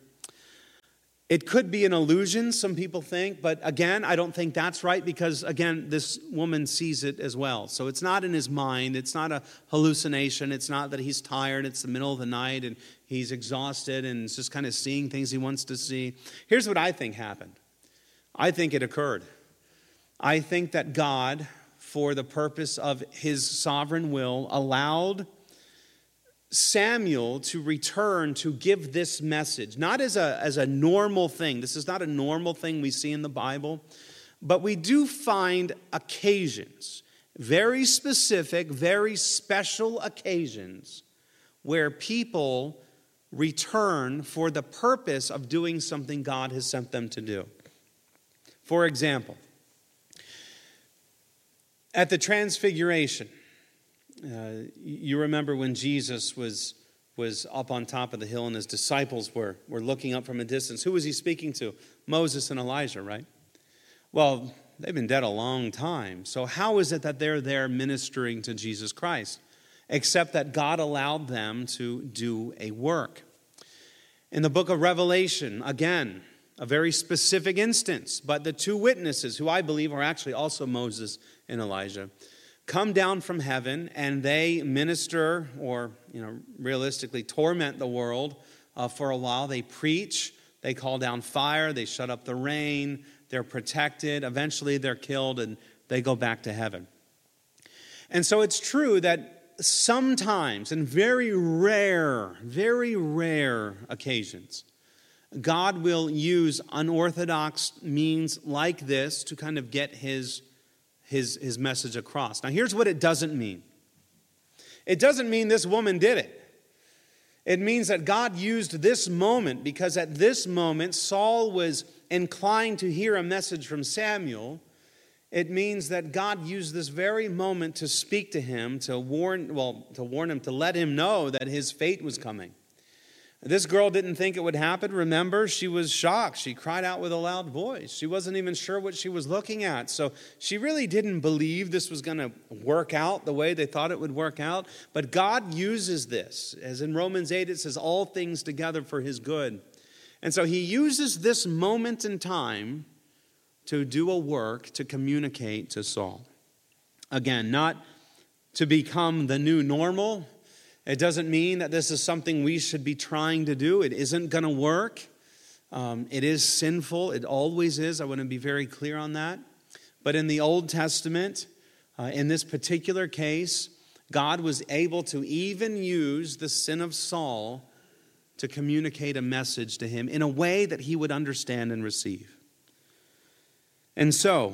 It could be an illusion, some people think, but again, I don't think that's right, because again, this woman sees it as well. So it's not in his mind, it's not a hallucination, it's not that he's tired, it's the middle of the night and he's exhausted and is just kind of seeing things he wants to see. Here's what I think happened. I think it occurred. I think that God, for the purpose of his sovereign will, allowed Samuel to return to give this message, not as a normal thing. This is not a normal thing we see in the Bible, but we do find occasions, very specific, very special occasions, where people return for the purpose of doing something God has sent them to do. For example, at the Transfiguration, you remember when Jesus was up on top of the hill and his disciples were looking up from a distance. Who was he speaking to? Moses and Elijah, right? Well, they've been dead a long time. So how is it that they're there ministering to Jesus Christ? Except that God allowed them to do a work. In the book of Revelation, again, a very specific instance, but the two witnesses, who I believe are actually also Moses and Elijah, come down from heaven, and they minister, or realistically torment the world for a while. They preach, they call down fire, they shut up the rain, they're protected. Eventually they're killed and they go back to heaven. And so it's true that sometimes, in very rare occasions, God will use unorthodox means like this to kind of get his his message across. Now, here's what it doesn't mean. It doesn't mean this woman did it. It means that God used this moment because at this moment, Saul was inclined to hear a message from Samuel. It means that God used this very moment to speak to him, to warn him, to let him know that his fate was coming. This girl didn't think it would happen. Remember, she was shocked. She cried out with a loud voice. She wasn't even sure what she was looking at. So she really didn't believe this was going to work out the way they thought it would work out. But God uses this. As in Romans 8, it says, all things together for his good. And so he uses this moment in time to do a work to communicate to Saul. Again, not to become the new normal. It doesn't mean that this is something we should be trying to do. It isn't going to work. It is sinful. It always is. I want to be very clear on that. But in the Old Testament, in this particular case, God was able to even use the sin of Saul to communicate a message to him in a way that he would understand and receive. And so,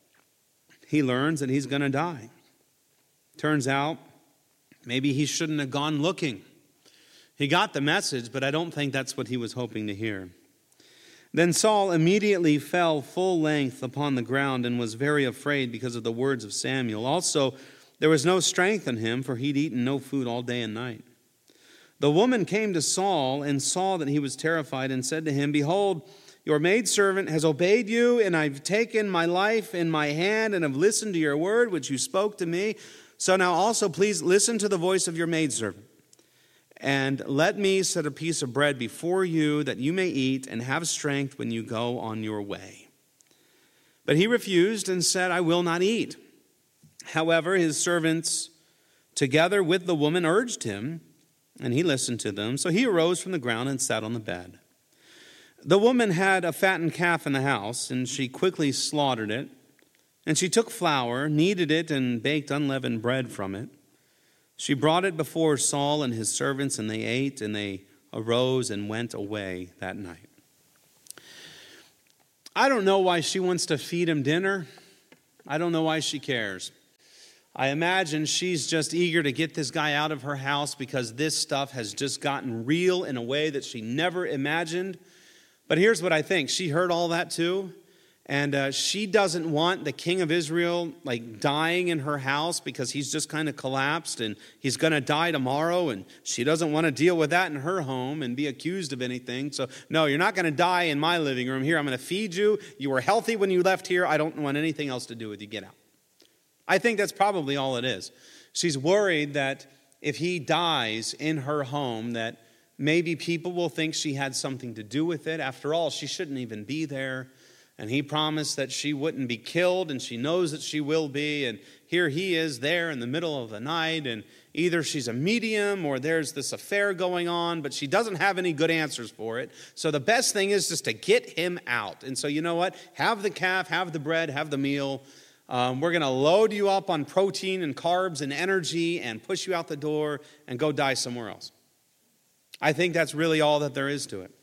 he learns that he's going to die. Turns out, maybe he shouldn't have gone looking. He got the message, but I don't think that's what he was hoping to hear. Then Saul immediately fell full length upon the ground and was very afraid because of the words of Samuel. Also, there was no strength in him, for he'd eaten no food all day and night. The woman came to Saul and saw that he was terrified and said to him, "Behold, your maidservant has obeyed you, and I've taken my life in my hand and have listened to your word, which you spoke to me. So now also please listen to the voice of your maidservant. And let me set a piece of bread before you that you may eat and have strength when you go on your way." But he refused and said, "I will not eat." However, his servants, together with the woman, urged him, and he listened to them. So he arose from the ground and sat on the bed. The woman had a fattened calf in the house, and she quickly slaughtered it. And she took flour, kneaded it, and baked unleavened bread from it. She brought it before Saul and his servants, and they ate, and they arose and went away that night. I don't know why she wants to feed him dinner. I don't know why she cares. I imagine she's just eager to get this guy out of her house because this stuff has just gotten real in a way that she never imagined. But here's what I think. She heard all that too. And she doesn't want the king of Israel dying in her house because he's just kind of collapsed and he's going to die tomorrow. And she doesn't want to deal with that in her home and be accused of anything. So, no, you're not going to die in my living room here. I'm going to feed you. You were healthy when you left here. I don't want anything else to do with you. Get out. I think that's probably all it is. She's worried that if he dies in her home, that maybe people will think she had something to do with it. After all, she shouldn't even be there. And he promised that she wouldn't be killed, and she knows that she will be. And here he is there in the middle of the night, and either she's a medium or there's this affair going on, but she doesn't have any good answers for it. So the best thing is just to get him out. And so you know what? Have the calf, have the bread, have the meal. We're going to load you up on protein and carbs and energy and push you out the door and go die somewhere else. I think that's really all that there is to it.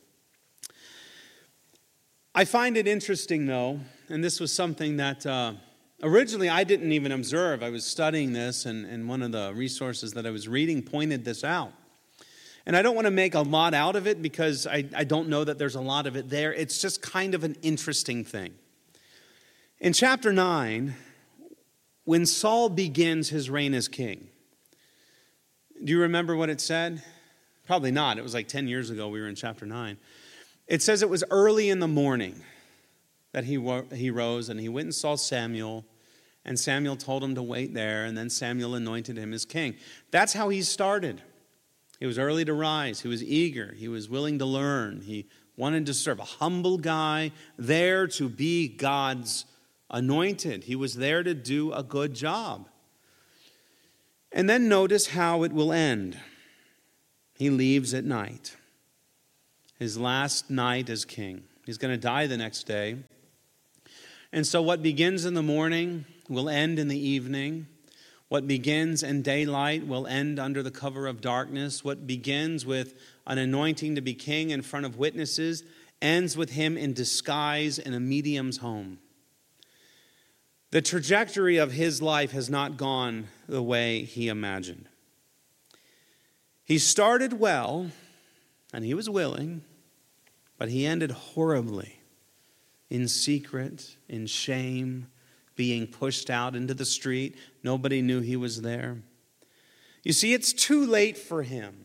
I find it interesting, though, and this was something that originally I didn't even observe. I was studying this, and one of the resources that I was reading pointed this out. And I don't want to make a lot out of it because I don't know that there's a lot of it there. It's just kind of an interesting thing. In chapter 9, when Saul begins his reign as king, do you remember what it said? Probably not. It was like 10 years ago we were in chapter 9. It says it was early in the morning that he rose and he went and saw Samuel, and Samuel told him to wait there, and then Samuel anointed him as king. That's how he started. He was early to rise. He was eager. He was willing to learn. He wanted to serve. A humble guy there to be God's anointed. He was there to do a good job. And then notice how it will end. He leaves at night. His last night as king. He's going to die the next day. And so what begins in the morning will end in the evening. What begins in daylight will end under the cover of darkness. What begins with an anointing to be king in front of witnesses ends with him in disguise in a medium's home. The trajectory of his life has not gone the way he imagined. He started well, and he was willing, but he ended horribly, in secret, in shame, being pushed out into the street. Nobody knew he was there. You see, it's too late for him.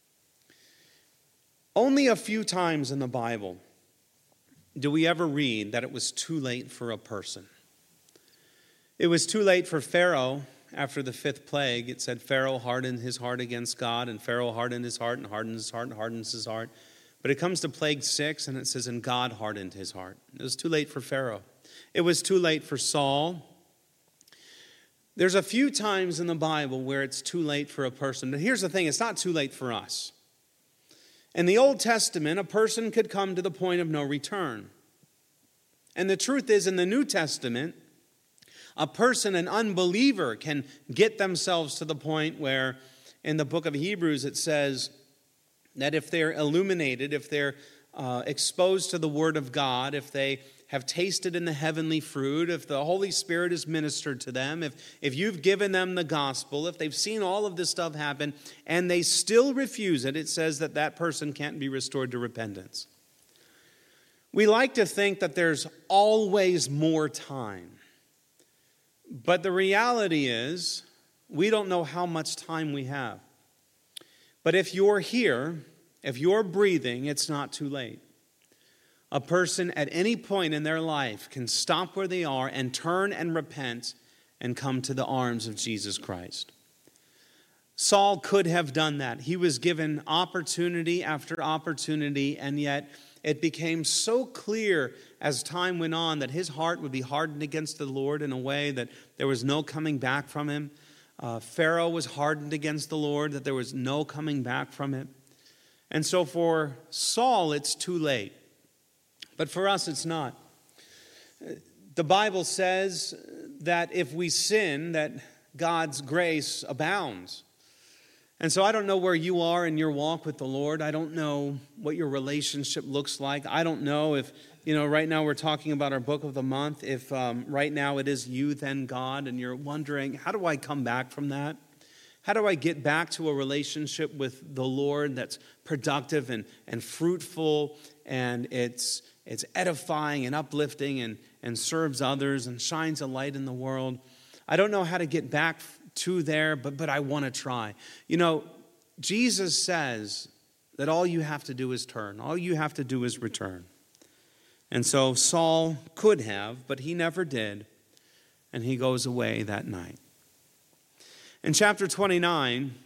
Only a few times in the Bible do we ever read that it was too late for a person. It was too late for Pharaoh after the fifth plague. It said Pharaoh hardened his heart against God, and Pharaoh hardened his heart and hardened his heart and hardens his heart. But it comes to plague 6, and it says, and God hardened his heart. It was too late for Pharaoh. It was too late for Saul. There's a few times in the Bible where it's too late for a person. But here's the thing, it's not too late for us. In the Old Testament, a person could come to the point of no return. And the truth is, in the New Testament, a person, an unbeliever, can get themselves to the point where in the book of Hebrews it says that if they're illuminated, if they're exposed to the Word of God, if they have tasted in the heavenly fruit, if the Holy Spirit is ministered to them, if you've given them the gospel, if they've seen all of this stuff happen and they still refuse it, it says that that person can't be restored to repentance. We like to think that there's always more time. But the reality is, we don't know how much time we have. But if you're here, if you're breathing, it's not too late. A person at any point in their life can stop where they are and turn and repent and come to the arms of Jesus Christ. Saul could have done that. He was given opportunity after opportunity, and yet it became so clear as time went on that his heart would be hardened against the Lord in a way that there was no coming back from him. Pharaoh was hardened against the Lord, that there was no coming back from it. And so for Saul, it's too late. But for us, it's not. The Bible says that if we sin, that God's grace abounds. And so I don't know where you are in your walk with the Lord. I don't know what your relationship looks like. I don't know if, right now we're talking about our book of the month. If right now it is you, then God, and you're wondering, how do I come back from that? How do I get back to a relationship with the Lord that's productive and fruitful, and it's edifying and uplifting and serves others and shines a light in the world? I don't know how to get back to there, but I want to try. Jesus says that all you have to do is turn. All you have to do is return. And so Saul could have, but he never did. And he goes away that night. In chapter 29,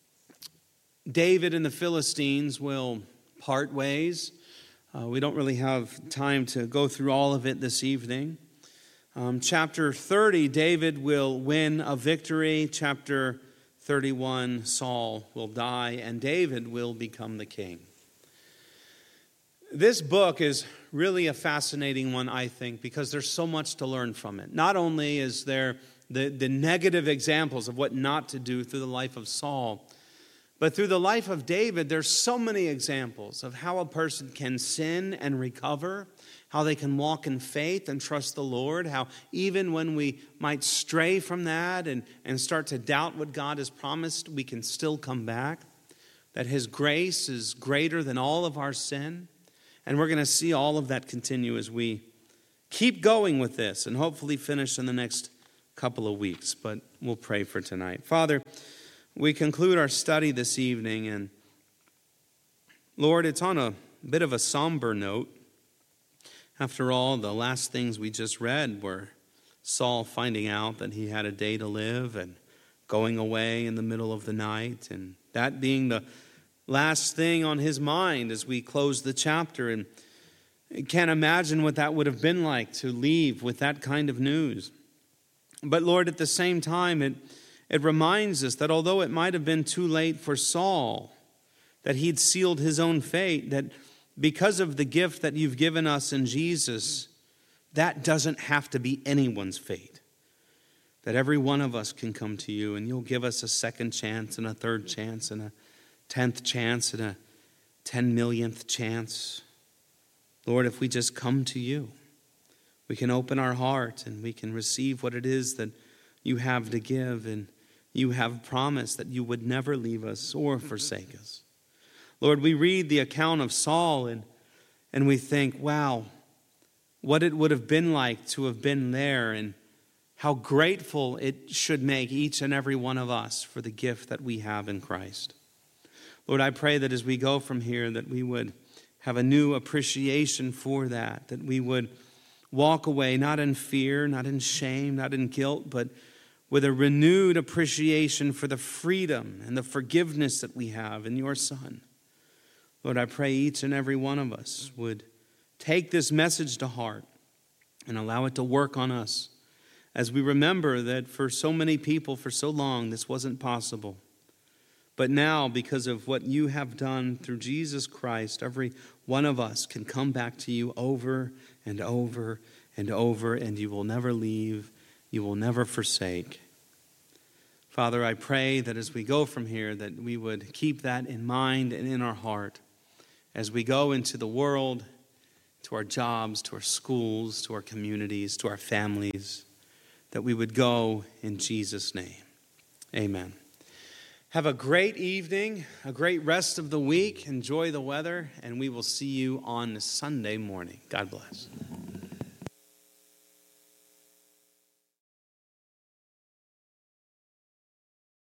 David and the Philistines will part ways. We don't really have time to go through all of it this evening. Chapter 30, David will win a victory. Chapter 31, Saul will die, and David will become the king. This book is really a fascinating one, I think, because there's so much to learn from it. Not only is there the negative examples of what not to do through the life of Saul, but through the life of David, there's so many examples of how a person can sin and recover, how they can walk in faith and trust the Lord, how even when we might stray from that and start to doubt what God has promised, we can still come back, that His grace is greater than all of our sin. And we're going to see all of that continue as we keep going with this and hopefully finish in the next couple of weeks. But we'll pray for tonight. Father, we conclude our study this evening, and Lord, it's on a bit of a somber note. After all, the last things we just read were Saul finding out that he had a day to live and going away in the middle of the night, and that being the last thing on his mind as we close the chapter. And I can't imagine what that would have been like to leave with that kind of news. But Lord, at the same time, it reminds us that although it might have been too late for Saul, that he'd sealed his own fate, that because of the gift that you've given us in Jesus, that doesn't have to be anyone's fate. That every one of us can come to you, and you'll give us a second chance and a third chance and a 10th chance and a 10 millionth chance. Lord, if we just come to you, we can open our heart and we can receive what it is that you have to give. And you have promised that you would never leave us or forsake us. Lord, we read the account of Saul and we think, wow, what it would have been like to have been there, and how grateful it should make each and every one of us for the gift that we have in Christ. Lord, I pray that as we go from here, that we would have a new appreciation for that we would walk away not in fear, not in shame, not in guilt, but with a renewed appreciation for the freedom and the forgiveness that we have in your Son. Lord, I pray each and every one of us would take this message to heart and allow it to work on us as we remember that for so many people, for so long, this wasn't possible. But now, because of what you have done through Jesus Christ, every one of us can come back to you over and over and over, and you will never leave, you will never forsake. Father, I pray that as we go from here, that we would keep that in mind and in our heart as we go into the world, to our jobs, to our schools, to our communities, to our families, that we would go in Jesus' name. Amen. Have a great evening, a great rest of the week. Enjoy the weather, and we will see you on Sunday morning. God bless.